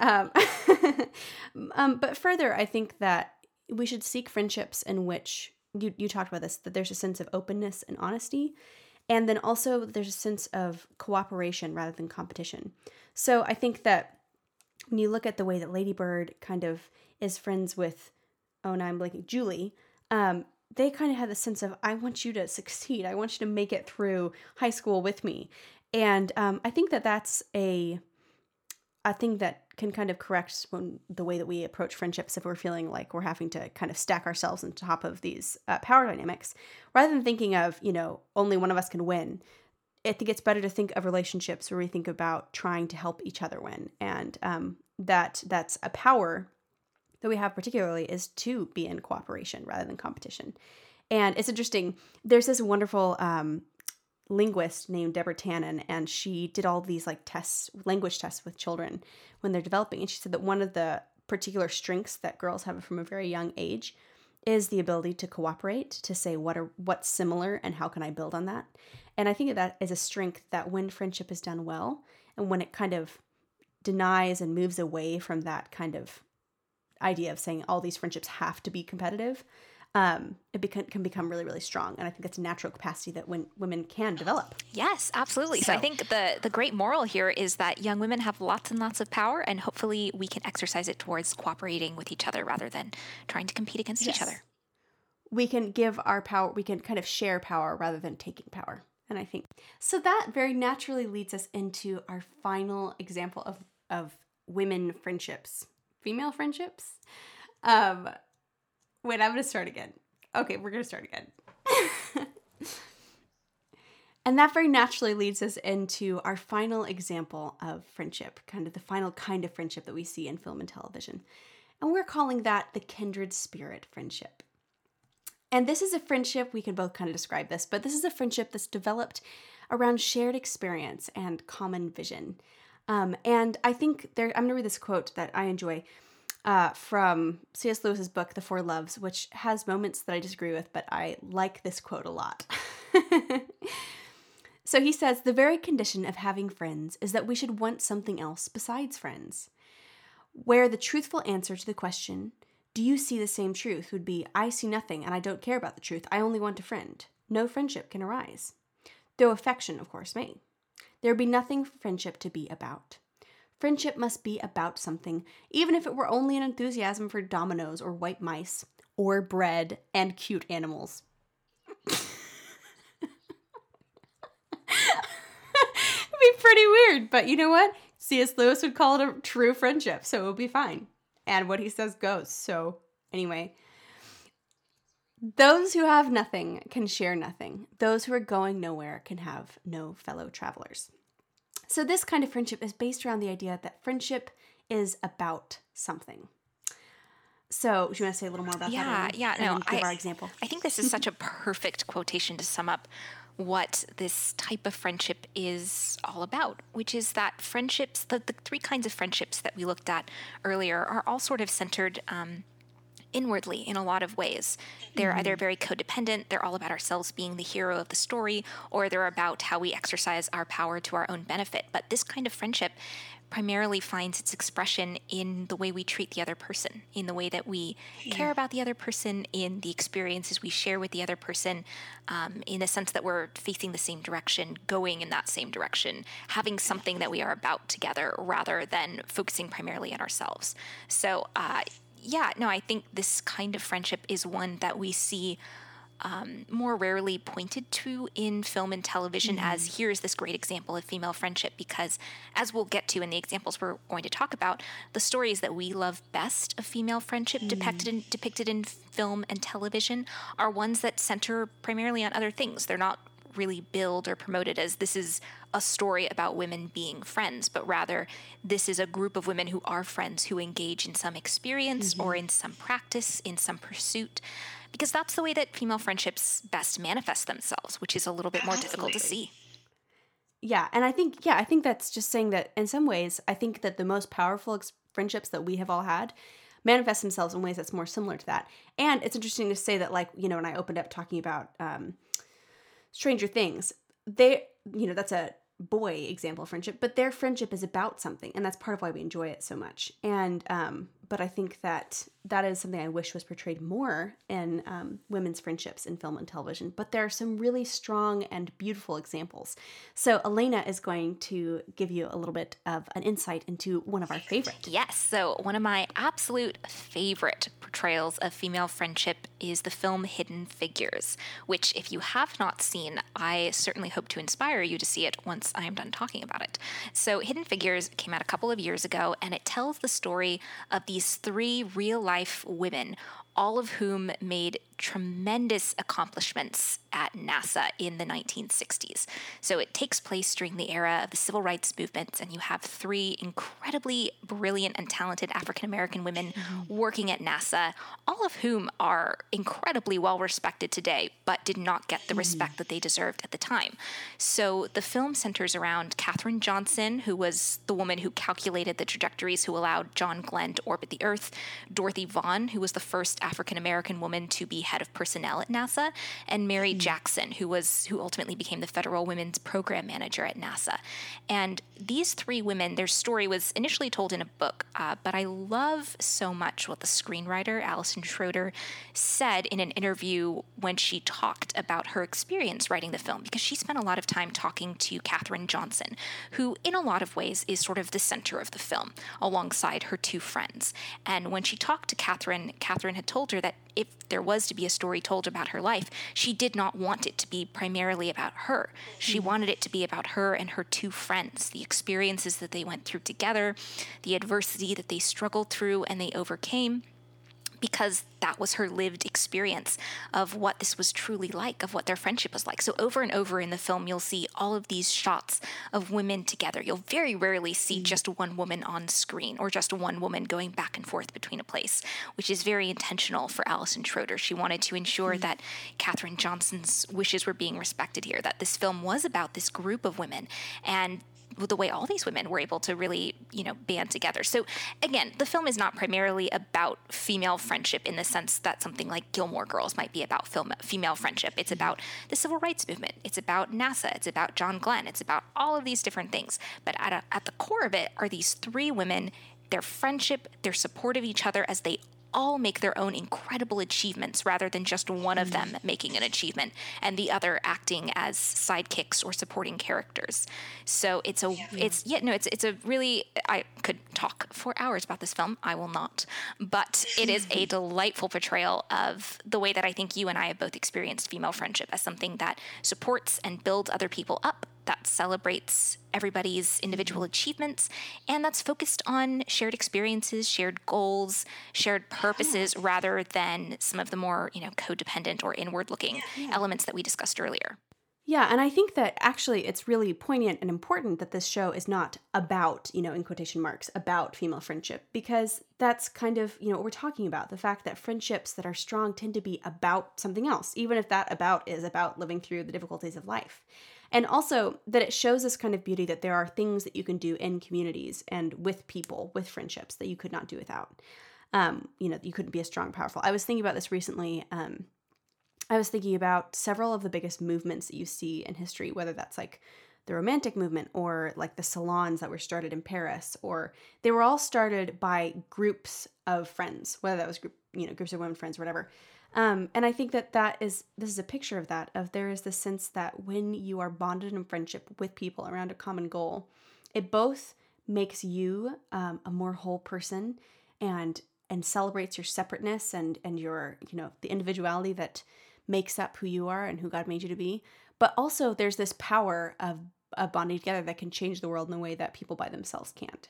but further, I think that we should seek friendships in which you talked about this, that there's a sense of openness and honesty, and then also there's a sense of cooperation rather than competition. So I think that when you look at the way that Lady Bird kind of is friends with, Julie, they kind of have the sense of, I want you to succeed. I want you to make it through high school with me. And I think that that's a a thing that can kind of correct the way that we approach friendships if we're feeling like we're having to kind of stack ourselves on top of these power dynamics, rather than thinking of, only one of us can win. I think it's better to think of relationships where we think about trying to help each other win. And that's a power that we have particularly is to be in cooperation rather than competition. And it's interesting. There's this wonderful linguist named Deborah Tannen, and she did all these language tests with children when they're developing. And she said that one of the particular strengths that girls have from a very young age is the ability to cooperate, to say what's similar and how can I build on that. And I think that is a strength that when friendship is done well, and when it kind of denies and moves away from that kind of idea of saying all these friendships have to be competitive, it can become really, really strong. And I think that's a natural capacity that women can develop. Yes, absolutely. So I think the great moral here is that young women have lots and lots of power, and hopefully we can exercise it towards cooperating with each other rather than trying to compete against each other. We can give our power, we can kind of share power rather than taking power. And I think, so that very naturally leads us into our final example of women friendships, female friendships. Wait, I'm going to start again. Okay, we're going to start again. And that very naturally leads us into our final example of friendship, kind of the final kind of friendship that we see in film and television. And we're calling that the kindred spirit friendship. And this is a friendship, we can both kind of describe this, but this is a friendship that's developed around shared experience and common vision. And I think I'm going to read this quote that I enjoy from C.S. Lewis's book, The Four Loves, which has moments that I disagree with, but I like this quote a lot. So he says, "The very condition of having friends is that we should want something else besides friends. Where the truthful answer to the question, 'Do you see the same truth?' would be, 'I see nothing and I don't care about the truth. I only want a friend.' No friendship can arise. Though affection, of course, may. There would be nothing for friendship to be about. Friendship must be about something, even if it were only an enthusiasm for dominoes or white mice or bread and cute animals." It'd be pretty weird, but you know what? C.S. Lewis would call it a true friendship, so it would be fine. And what he says goes. So anyway, those who have nothing can share nothing. Those who are going nowhere can have no fellow travelers. So this kind of friendship is based around the idea that friendship is about something. So do you want to say a little more about that? Give our example. I think this is such a perfect quotation to sum up what this type of friendship is all about, which is that friendships, the three kinds of friendships that we looked at earlier, are all sort of centered inwardly in a lot of ways. They're either very codependent, they're all about ourselves being the hero of the story, or they're about how we exercise our power to our own benefit. But this kind of friendship primarily finds its expression in the way we treat the other person, in the way that we care about the other person, in the experiences we share with the other person, in the sense that we're facing the same direction, going in that same direction, having something that we are about together rather than focusing primarily on ourselves. So, I think this kind of friendship is one that we see more rarely pointed to in film and television as here's this great example of female friendship, because as we'll get to in the examples we're going to talk about, the stories that we love best of female friendship depicted in film and television are ones that center primarily on other things. They're not really billed or promoted as this is a story about women being friends, but rather this is a group of women who are friends who engage in some experience or in some practice, in some pursuit, because that's the way that female friendships best manifest themselves, which is a little bit more difficult to see. Yeah, and I think that's just saying that in some ways, I think that the most powerful friendships that we have all had manifest themselves in ways that's more similar to that. And it's interesting to say that, when I opened up talking about Stranger Things, that's a boy example of friendship, but their friendship is about something, and that's part of why we enjoy it so much. And but I think that is something I wish was portrayed more in women's friendships in film and television. But there are some really strong and beautiful examples. So Elena is going to give you a little bit of an insight into one of our favorites. Yes, so one of my absolute favorite portrayals of female friendship is the film Hidden Figures, which if you have not seen, I certainly hope to inspire you to see it once I am done talking about it. So Hidden Figures came out a couple of years ago, and it tells the story of these three real-life women, all of whom made tremendous accomplishments at NASA in the 1960s. So it takes place during the era of the civil rights movement, and you have three incredibly brilliant and talented African-American women working at NASA, all of whom are incredibly well respected today, but did not get the respect that they deserved at the time. So the film centers around Katherine Johnson, who was the woman who calculated the trajectories who allowed John Glenn to orbit the Earth, Dorothy Vaughan, who was the first African-American woman to be head of personnel at NASA, and Mary Jackson, who ultimately became the Federal Women's Program Manager at NASA. And these three women, their story was initially told in a book, but I love so much what the screenwriter, Alison Schroeder, said in an interview when she talked about her experience writing the film, because she spent a lot of time talking to Katherine Johnson, who in a lot of ways is sort of the center of the film, alongside her two friends. And when she talked to Katherine had told her that if there was to be a story told about her life, she did not want it to be primarily about her. She wanted it to be about her and her two friends, the experiences that they went through together, the adversity that they struggled through and they overcame, because that was her lived experience of what this was truly like, of what their friendship was like. So over and over in the film, you'll see all of these shots of women together. You'll very rarely see just one woman on screen or just one woman going back and forth between a place, which is very intentional for Alison Schroeder. She wanted to ensure that Katherine Johnson's wishes were being respected here, that this film was about this group of women and the way all these women were able to really, band together. So again, the film is not primarily about female friendship in the sense that something like Gilmore Girls might be about female friendship. It's about the civil rights movement. It's about NASA. It's about John Glenn. It's about all of these different things. But at the core of it are these three women, their friendship, their support of each other as they all make their own incredible achievements rather than just one of them making an achievement and the other acting as sidekicks or supporting characters. So it's a really, I could talk for hours about this film. I will not, but it is a delightful portrayal of the way that I think you and I have both experienced female friendship as something that supports and builds other people up, that celebrates everybody's individual achievements, and that's focused on shared experiences, shared goals, shared purposes, rather than some of the more, codependent or inward-looking elements that we discussed earlier. Yeah, and I think that actually it's really poignant and important that this show is not about, in quotation marks, about female friendship, because that's kind of, what we're talking about. The fact that friendships that are strong tend to be about something else, even if that about is about living through the difficulties of life. And also that it shows this kind of beauty that there are things that you can do in communities and with people, with friendships that you could not do without. You couldn't be as strong, powerful. I was thinking about this recently. I was thinking about several of the biggest movements that you see in history, whether that's like the Romantic movement or like the salons that were started in Paris, or they were all started by groups of friends, whether that was groups of women friends or whatever. And I think this is a picture of that, there is this sense that when you are bonded in friendship with people around a common goal, it both makes you a more whole person and celebrates your separateness and your, the individuality that makes up who you are and who God made you to be. But also there's this power of bonding together that can change the world in a way that people by themselves can't.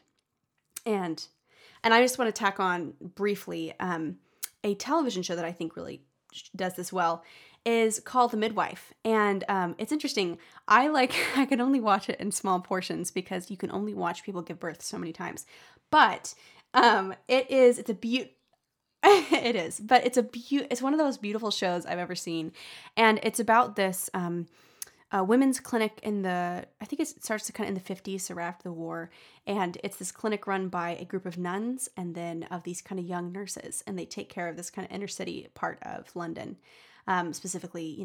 And I just want to tack on briefly, a television show that I think really does this well is called The Midwife. And it's interesting. I can only watch it in small portions because you can only watch people give birth so many times. But it's a beaut. It is, but it's one of the most beautiful shows I've ever seen. And it's about this women's clinic I think it starts kind of in the 50s, so right after the war. And it's this clinic run by a group of nuns and then of these kind of young nurses. And they take care of this kind of inner city part of London, specifically,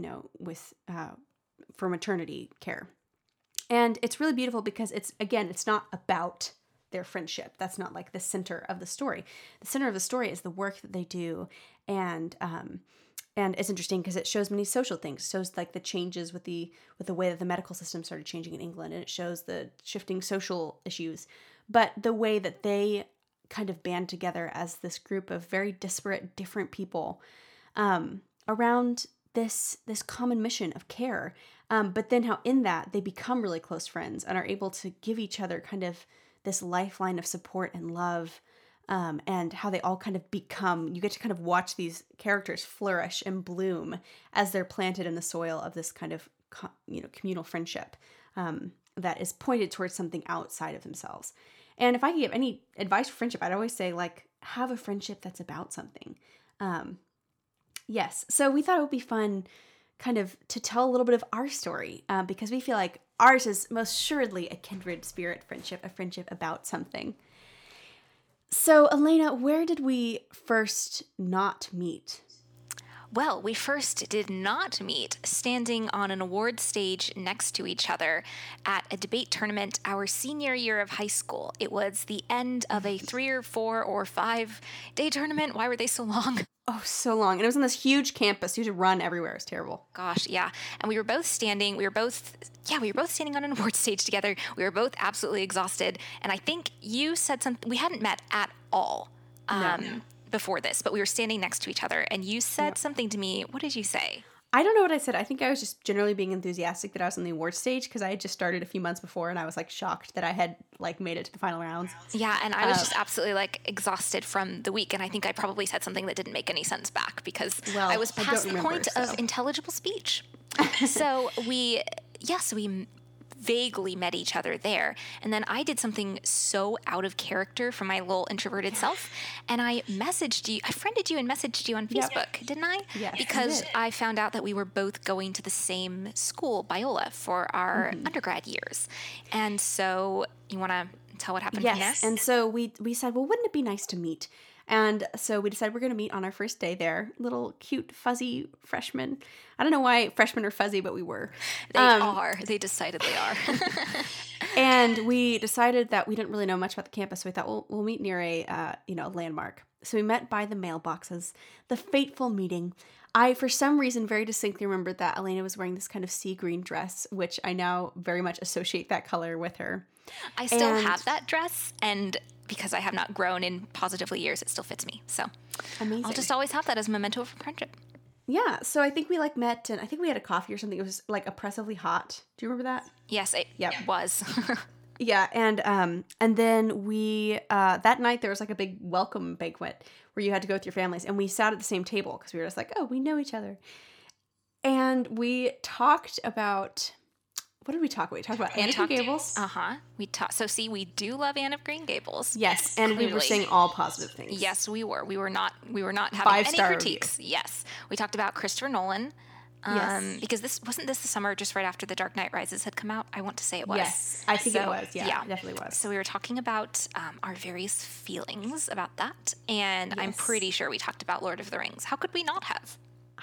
for maternity care. And it's really beautiful because it's not about their friendship. That's not like the center of the story. The center of the story is the work that they do. And it's interesting because it shows many social things. It shows like the changes with the way that the medical system started changing in England, and it shows the shifting social issues. But the way that they kind of band together as this group of very disparate, different people around this common mission of care. But then how in that they become really close friends and are able to give each other kind of this lifeline of support and love. And how they all kind of become, you get to kind of watch these characters flourish and bloom as they're planted in the soil of this kind of, communal friendship that is pointed towards something outside of themselves. And if I could give any advice for friendship, I'd always say, like, have a friendship that's about something. Yes. So we thought it would be fun kind of to tell a little bit of our story because we feel like ours is most assuredly a kindred spirit friendship, a friendship about something. So, Elena, where did we first not meet? Well, we first did not meet standing on an award stage next to each other at a debate tournament our senior year of high school. It was the end of a 3 or 4 or 5 day tournament. Why were they so long? Oh, so long. And it was on this huge campus. You had to run everywhere. It was terrible. Gosh, yeah. And we were both standing. We were both standing on an award stage together. We were both absolutely exhausted. And I think you said something. We hadn't met at all before this, but we were standing next to each other. And you said something to me. What did you say? I don't know what I said. I think I was just generally being enthusiastic that I was on the award stage because I had just started a few months before and I was like shocked that I had like made it to the final rounds. Yeah, and I was just absolutely like exhausted from the week, and I think I probably said something that didn't make any sense back because I was past the point of intelligible speech. So we vaguely met each other there. And then I did something so out of character from my little introverted self. And I friended you and messaged you on Facebook, didn't I? Yes. Because I found out that we were both going to the same school, Biola, for our undergrad years. And so you want to tell what happened from there? Yes. And so we said, well, wouldn't it be nice to meet? And so we decided we're going to meet on our first day there. Little cute, fuzzy freshmen. I don't know why freshmen are fuzzy, but we were. They are. They decidedly are. And we decided that we didn't really know much about the campus, so we thought, we'll meet near a landmark. So we met by the mailboxes. The fateful meeting. I, for some reason, very distinctly remembered that Elena was wearing this kind of sea green dress, which I now very much associate that color with her. I still have that dress, and because I have not grown in positively years, it still fits me. So amazing. I'll just always have that as a memento of friendship. Yeah. So I think we met, and I think we had a coffee or something. It was like oppressively hot. Do you remember that? Yes, it was. Yeah. And then we, that night there was like a big welcome banquet where you had to go with your families, and we sat at the same table because we were just like, oh, we know each other. And we talked about, what did we talk about? We talked about Anne of Green Gables. So see, we do love Anne of Green Gables. Yes, and clearly. We were saying all positive things. Yes, we were. We were not having 5-star any critiques. Review. Yes, we talked about Christopher Nolan. Because this wasn't the summer just right after The Dark Knight Rises had come out. I want to say it was. Yes, I think it was. Yeah, it definitely was. So we were talking about our various feelings about that, and I'm pretty sure we talked about Lord of the Rings. How could we not have?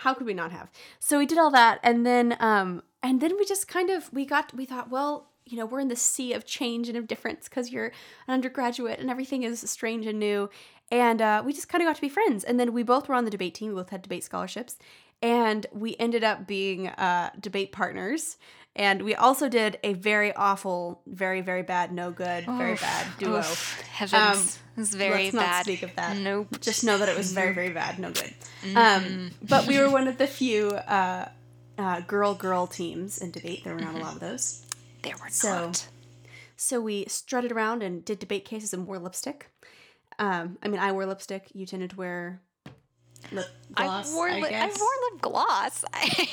So we did all that, and then we just kind of we thought, well, we're in this sea of change and of difference because you're an undergraduate and everything is strange and new, and we just kind of got to be friends. And then we both were on the debate team. We both had debate scholarships, and we ended up being debate partners. And we also did a very awful, very, very bad, no good, very bad duo. Heavens. It was very bad. Let's not speak of that. Nope. Just know that it was very, very bad, no good. But we were one of the few girl teams in debate. There were not a lot of those. There were not. So we strutted around and did debate cases and wore lipstick. I wore lipstick. You tended to wear lip gloss, I guess. I wore lip gloss.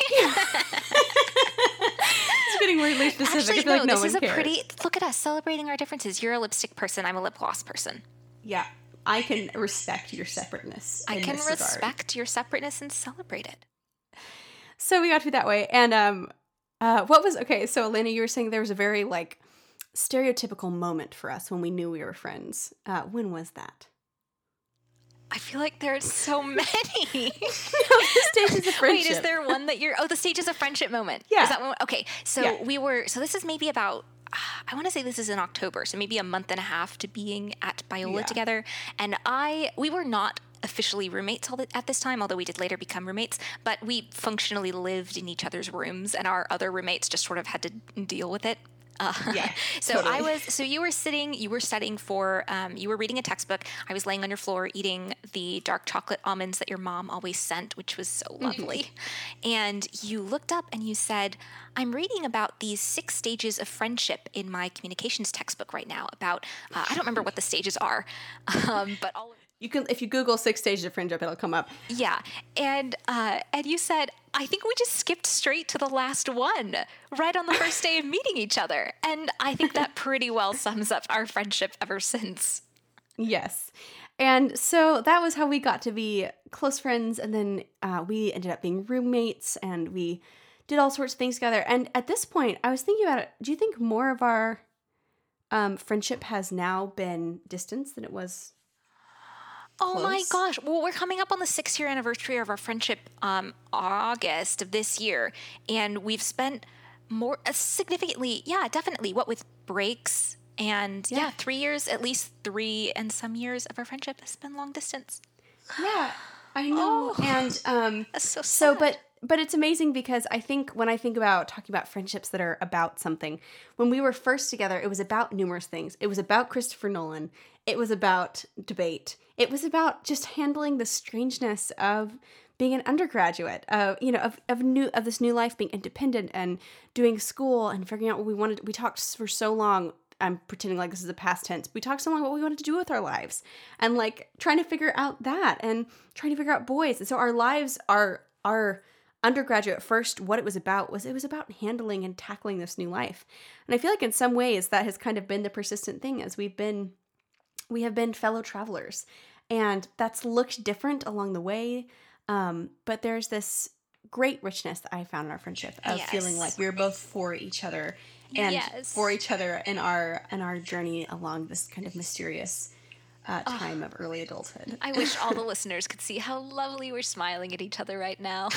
It's getting weirdly specific. Actually, I feel like no one cares. Look at us celebrating our differences. You're a lipstick person. I'm a lip gloss person. Yeah. I can respect your separateness. I can respect your separateness and celebrate it. So we got to be that way. And so Elena, you were saying there was a very like stereotypical moment for us when we knew we were friends. When was that? I feel like there's so many. The stages of friendship. Wait, is there one that the stages of friendship moment? Yeah. Is that one? Okay. So this is maybe about, I want to say this is in October, so maybe a month and a half to being at Biola together. And we were not officially roommates at this time, although we did later become roommates, but we functionally lived in each other's rooms, and our other roommates just sort of had to deal with it. So totally. You were studying for, you were reading a textbook. I was laying on your floor eating the dark chocolate almonds that your mom always sent, which was so lovely. And you looked up and you said, I'm reading about these 6 stages of friendship in my communications textbook right now about, I don't remember what the stages are, but all of You can, if you Google 6 stages of friendship, it'll come up. Yeah. And you said, I think we just skipped straight to the last one, right on the first day of meeting each other. And I think that pretty well sums up our friendship ever since. Yes. And so that was how we got to be close friends. And then we ended up being roommates, and we did all sorts of things together. And at this point, I was thinking about it. Do you think more of our friendship has now been distance than it was? Oh my gosh. Well, we're coming up on the 6-year anniversary of our friendship August of this year. And we've spent more significantly, definitely, what with breaks and 3 years, at least 3 and some years of our friendship has been long distance. Yeah, I know. And that's so sad. But it's amazing because I think when I think about talking about friendships that are about something, when we were first together, it was about numerous things. It was about Christopher Nolan. It was about debate. It was about just handling the strangeness of being an undergraduate, of this new life, being independent and doing school and figuring out what we wanted. We talked for so long. I'm pretending like this is a past tense. We talked so long about what we wanted to do with our lives, and like trying to figure out that, and trying to figure out boys. And so our lives, our undergraduate first, what it was about handling and tackling this new life. And I feel like in some ways that has kind of been the persistent thing as we have been fellow travelers, and that's looked different along the way. But there's this great richness that I found in our friendship of feeling like we were both for each other and for each other in our journey along this kind of mysterious time of early adulthood. I wish all the listeners could see how lovely we're smiling at each other right now.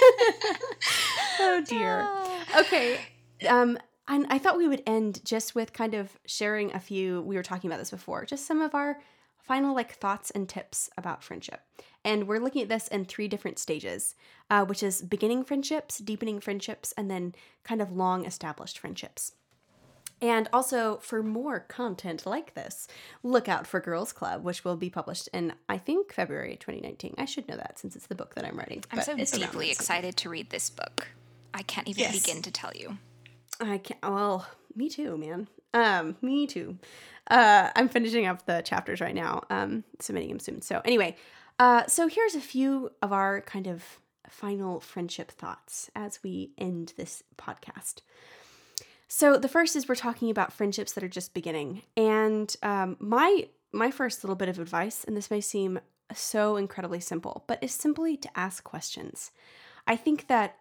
Oh dear. Okay. And I thought we would end just with kind of sharing a few, we were talking about this before, just some of our final thoughts and tips about friendship. And we're looking at this in 3 different stages, which is beginning friendships, deepening friendships, and then kind of long established friendships. And also, for more content like this, look out for Girls Club, which will be published in, I think, February 2019. I should know that since it's the book that I'm writing. I'm so deeply excited to read this book. I can't even begin to tell you. I can't. Well, me too, man. Me too. I'm finishing up the chapters right now. Submitting them soon. So anyway, so here's a few of our kind of final friendship thoughts as we end this podcast. So the first is we're talking about friendships that are just beginning. And my first little bit of advice, and this may seem so incredibly simple, but is simply to ask questions. I think that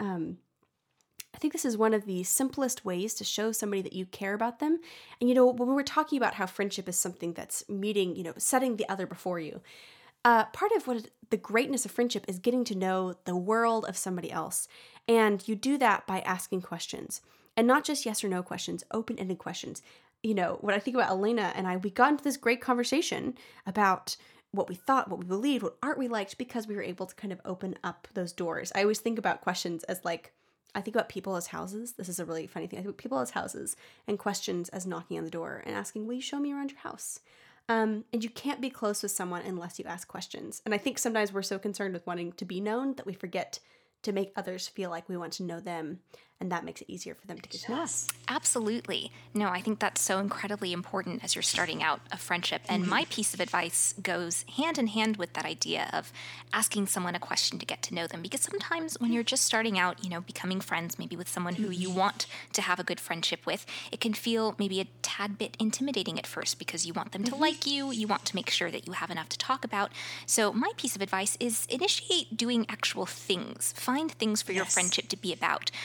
this is one of the simplest ways to show somebody that you care about them. And, when we're talking about how friendship is something that's meeting, setting the other before you, part of what the greatness of friendship is getting to know the world of somebody else. And you do that by asking questions. And not just yes or no questions, open-ended questions. When I think about Elena and I, we got into this great conversation about what we thought, what we believed, what art we liked, because we were able to kind of open up those doors. I always think about questions as I think about people as houses. This is a really funny thing. I think about people as houses and questions as knocking on the door and asking, will you show me around your house? And you can't be close with someone unless you ask questions. And I think sometimes we're so concerned with wanting to be known that we forget to make others feel like we want to know them. And that makes it easier for them to get to know us. Absolutely. No, I think that's so incredibly important as you're starting out a friendship. And my piece of advice goes hand in hand with that idea of asking someone a question to get to know them. Because sometimes when you're just starting out, becoming friends maybe with someone who you want to have a good friendship with, it can feel maybe a tad bit intimidating at first because you want them to like you. You want to make sure that you have enough to talk about. So my piece of advice is initiate doing actual things. Find things for your friendship to be about. Go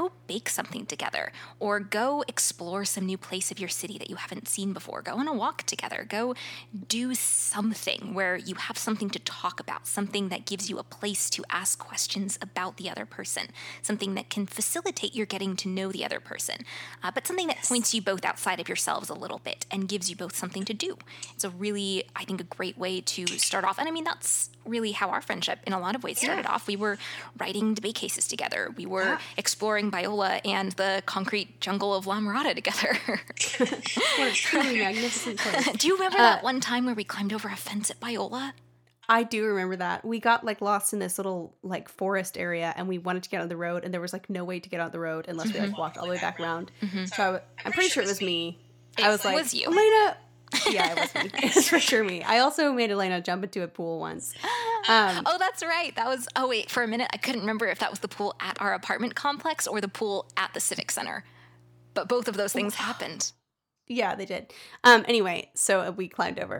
go bake something together, or go explore some new place of your city that you haven't seen before. Go on a walk together. Go do something where you have something to talk about, something that gives you a place to ask questions about the other person, something that can facilitate your getting to know the other person, but something that points you both outside of yourselves a little bit and gives you both something to do. It's a really, I think, a great way to start off. And I mean, that's really how our friendship in a lot of ways started off. We were writing debate cases together. We were exploring Biola and the concrete jungle of La Mirada together. What a truly magnificent place. Do you remember that one time where we climbed over a fence at Biola? I do remember that. We got like lost in this little like forest area, and we wanted to get on the road, and there was like no way to get on the road unless we like walked all the way back around. So I'm pretty sure it was me. I was like, was you. Elena. Yeah, it was me. It was for sure me. I also made Elena jump into a pool once. Oh, that's right. That was, oh wait, for a minute, I couldn't remember if that was the pool at our apartment complex or the pool at the Civic Center. But both of those things happened. Yeah, they did. Anyway, so we climbed over.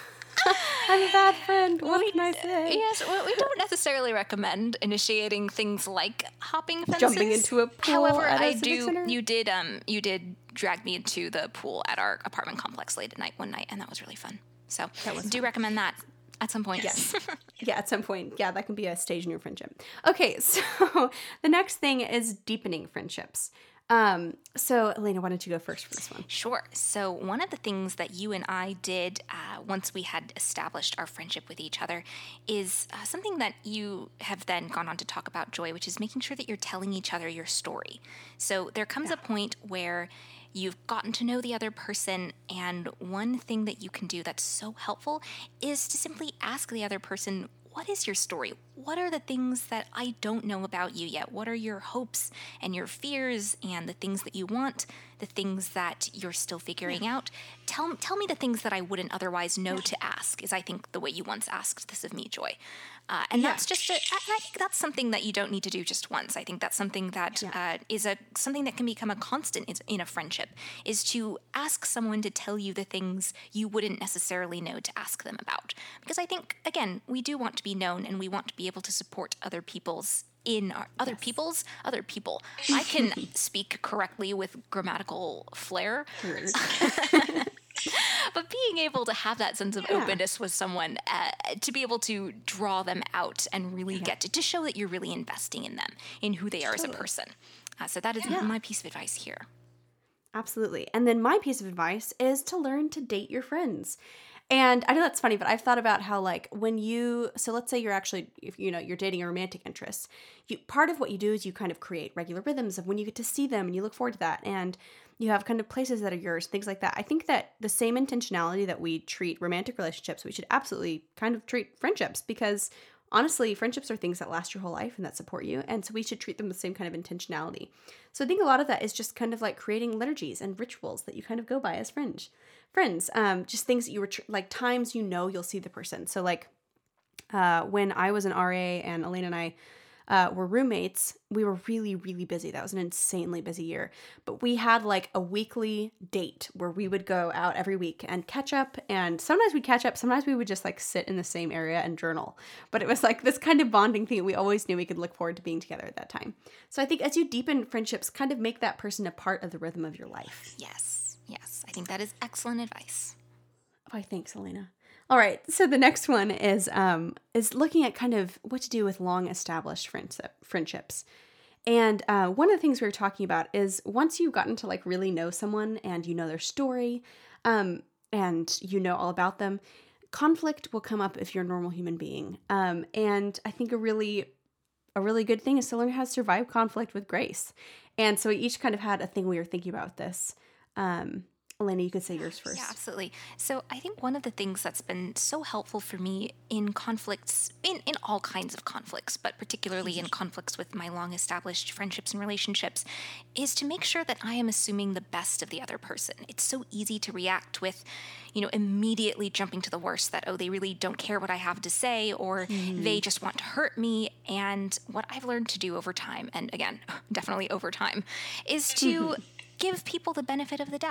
I'm a bad friend. What can I say? Yes, well, we don't necessarily recommend initiating things like hopping fences. Jumping into a pool. However, at a I civic do. center? You did drag me into the pool at our apartment complex late at night one night, and that was really fun. So, do recommend that at some point. Yes. Yeah, at some point. Yeah, that can be a stage in your friendship. Okay, so the next thing is deepening friendships. So Elena, why don't you go first for this one? Sure. So one of the things that you and I did once we had established our friendship with each other is something that you have then gone on to talk about, Joy, which is making sure that you're telling each other your story. So there comes a point where you've gotten to know the other person, and one thing that you can do that's so helpful is to simply ask the other person, what is your story? What are the things that I don't know about you yet? What are your hopes and your fears and the things that you want, the things that you're still figuring out? Tell me the things that I wouldn't otherwise know to ask, is I think the way you once asked this of me, Joy. And that's just, I think that's something that you don't need to do just once. I think that's something that is something that can become a constant in a friendship, is to ask someone to tell you the things you wouldn't necessarily know to ask them about. Because I think, again, we do want to be known, and we want to be able to support other people's other people. I can speak correctly with grammatical flair. But being able to have that sense of openness with someone, to be able to draw them out and really get to show that you're really investing in them, in who they are as a person. So that is my piece of advice here. Absolutely. And then my piece of advice is to learn to date your friends. And I know that's funny, but I've thought about how, like, so let's say you're actually, if you're dating a romantic interest, part of what you do is you kind of create regular rhythms of when you get to see them, and you look forward to that, and you have kind of places that are yours, things like that. I think that the same intentionality that we treat romantic relationships, we should absolutely kind of treat friendships, because honestly, friendships are things that last your whole life and that support you. And so we should treat them with the same kind of intentionality. So I think a lot of that is just kind of like creating liturgies and rituals that you kind of go by as friends. Just things that you were like times you'll see the person. So like when I was an RA and Elena and I were roommates, we were really, really busy. That was an insanely busy year. But we had like a weekly date where we would go out every week and catch up. And sometimes we'd catch up. Sometimes we would just like sit in the same area and journal. But it was like this kind of bonding thing. We always knew we could look forward to being together at that time. So I think as you deepen friendships, kind of make that person a part of the rhythm of your life. Yes. I think that is excellent advice. Oh, thanks, Elena. All right, so the next one is looking at kind of what to do with long-established friendships. And one of the things we were talking about is once you've gotten to like really know someone and you know their story, and you know all about them, conflict will come up if you're a normal human being. And I think a really good thing is to learn how to survive conflict with grace. And so we each kind of had a thing we were thinking about with this. Elena, you could say yours first. Yeah, absolutely. So I think one of the things that's been so helpful for me in conflicts, in all kinds of conflicts, but particularly in conflicts with my long-established friendships and relationships, is to make sure that I am assuming the best of the other person. It's so easy to react with, immediately jumping to the worst, that, they really don't care what I have to say, or they just want to hurt me. And what I've learned to do over time, and again, definitely over time, is to give people the benefit of the doubt.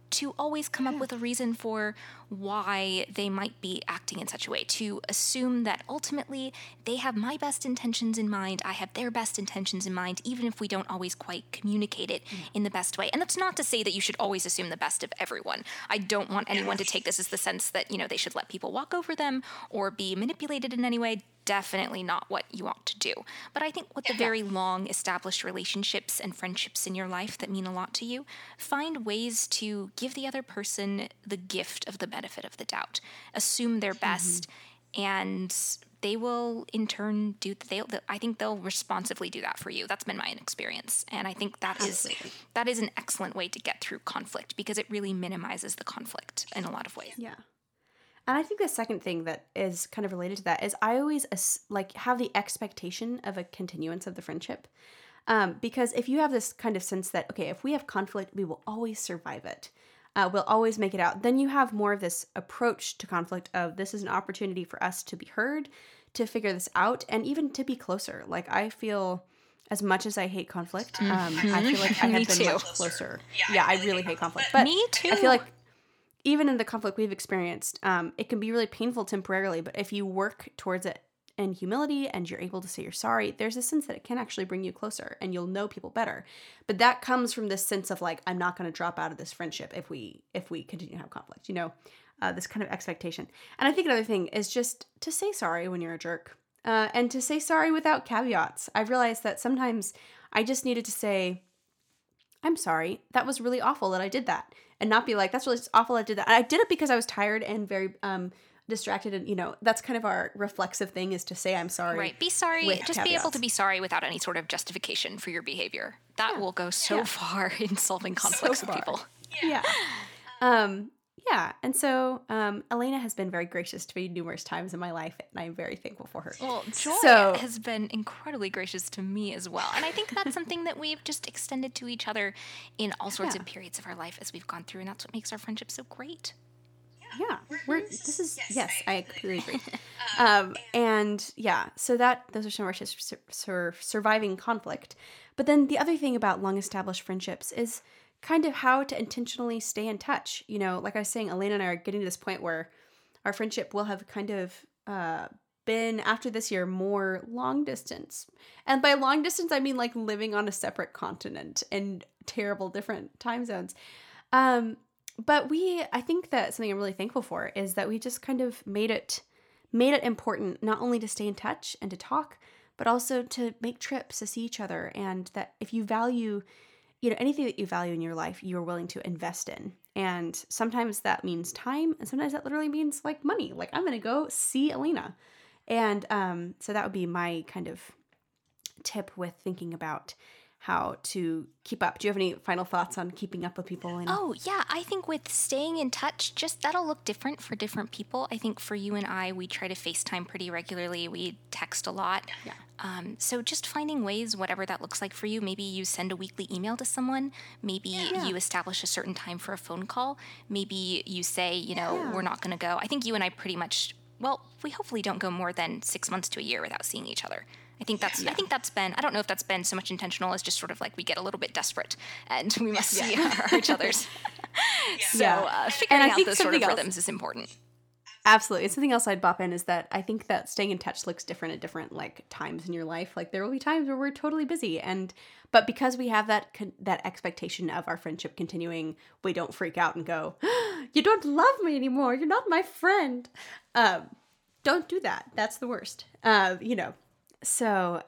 to always come up with a reason for why they might be acting in such a way, to assume that ultimately they have my best intentions in mind, I have their best intentions in mind, even if we don't always quite communicate it in the best way. And that's not to say that you should always assume the best of everyone. I don't want anyone to take this as the sense that, they should let people walk over them or be manipulated in any way. Definitely not what you want to do. But I think with the very long established relationships and friendships in your life that mean a lot to you, find ways to give the other person the gift of the benefit of the doubt. Assume their best, and they will in turn I think they'll responsively do that for you. That's been my experience. And I think that is an excellent way to get through conflict, because it really minimizes the conflict in a lot of ways. Yeah. And I think the second thing that is kind of related to that is I always have the expectation of a continuance of the friendship. Because if you have this kind of sense that, okay, if we have conflict, we will always survive it. We'll always make it out. Then you have more of this approach to conflict of, this is an opportunity for us to be heard, to figure this out, and even to be closer. Like, I feel, as much as I hate conflict, I feel like I have been much closer. Yeah, I really hate conflict. But me too. I feel like even in the conflict we've experienced, it can be really painful temporarily, but if you work towards it in humility and you're able to say you're sorry, there's a sense that it can actually bring you closer and you'll know people better. But that comes from this sense of like, I'm not going to drop out of this friendship if we continue to have conflict, this kind of expectation. And I think another thing is just to say sorry when you're a jerk, and to say sorry without caveats. I've realized that sometimes I just needed to say, I'm sorry, that was really awful that I did that. And not be like, that's really awful I did that. And I did it because I was tired and very distracted. And, that's kind of our reflexive thing, is to say I'm sorry. Right. Be sorry. Just be able to be sorry without any sort of justification for your behavior. That will go so far in solving conflicts with people. Yeah. And so Elena has been very gracious to me numerous times in my life, and I'm very thankful for her. Well, Joy has been incredibly gracious to me as well. And I think that's something that we've just extended to each other in all sorts of periods of our life as we've gone through. And that's what makes our friendship so great. Yeah. Yes, I completely agree. So those are some of our tips for surviving conflict. But then the other thing about long-established friendships is kind of how to intentionally stay in touch. Like I was saying, Elena and I are getting to this point where our friendship will have kind of been, after this year, more long distance. And by long distance, I mean like living on a separate continent in terrible different time zones. But I think that something I'm really thankful for is that we just kind of made it important not only to stay in touch and to talk, but also to make trips to see each other. And that if you value anything that you value in your life, you're willing to invest in. And sometimes that means time, and sometimes that literally means like money. Like, I'm going to go see Elena. And so that would be my kind of tip with thinking about how to keep up. Do you have any final thoughts on keeping up with people? Oh, yeah. I think with staying in touch, just that'll look different for different people. I think for you and I, we try to FaceTime pretty regularly. We text a lot. Yeah. So just finding ways, whatever that looks like for you. Maybe you send a weekly email to someone. Maybe you establish a certain time for a phone call. Maybe you say, we're not going to go. I think you and I pretty much, we hopefully don't go more than 6 months to a year without seeing each other. I think that's been, I don't know if that's been so much intentional as just sort of like we get a little bit desperate and we must see each other's. So figuring out those sort of rhythms is important. Absolutely. And something else I'd bop in is that I think that staying in touch looks different at different like times in your life. Like, there will be times where we're totally busy, but because we have that expectation of our friendship continuing, we don't freak out and go, you don't love me anymore. You're not my friend. Don't do that. That's the worst. So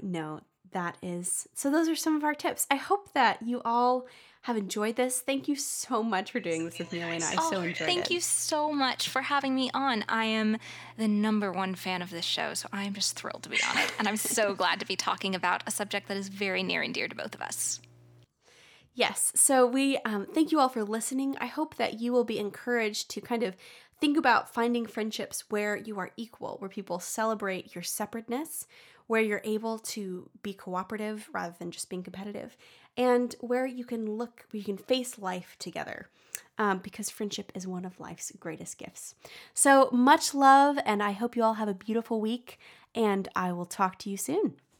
those are some of our tips. I hope that you all have enjoyed this. Thank you so much for doing this with me, Elena. I so enjoyed it. Thank you so much for having me on. I am the #1 fan of this show, so I am just thrilled to be on it. And I'm so glad to be talking about a subject that is very near and dear to both of us. Yes. So we thank you all for listening. I hope that you will be encouraged to kind of think about finding friendships where you are equal, where people celebrate your separateness, where you're able to be cooperative rather than just being competitive, and where you can face life together, because friendship is one of life's greatest gifts. So much love, and I hope you all have a beautiful week, and I will talk to you soon.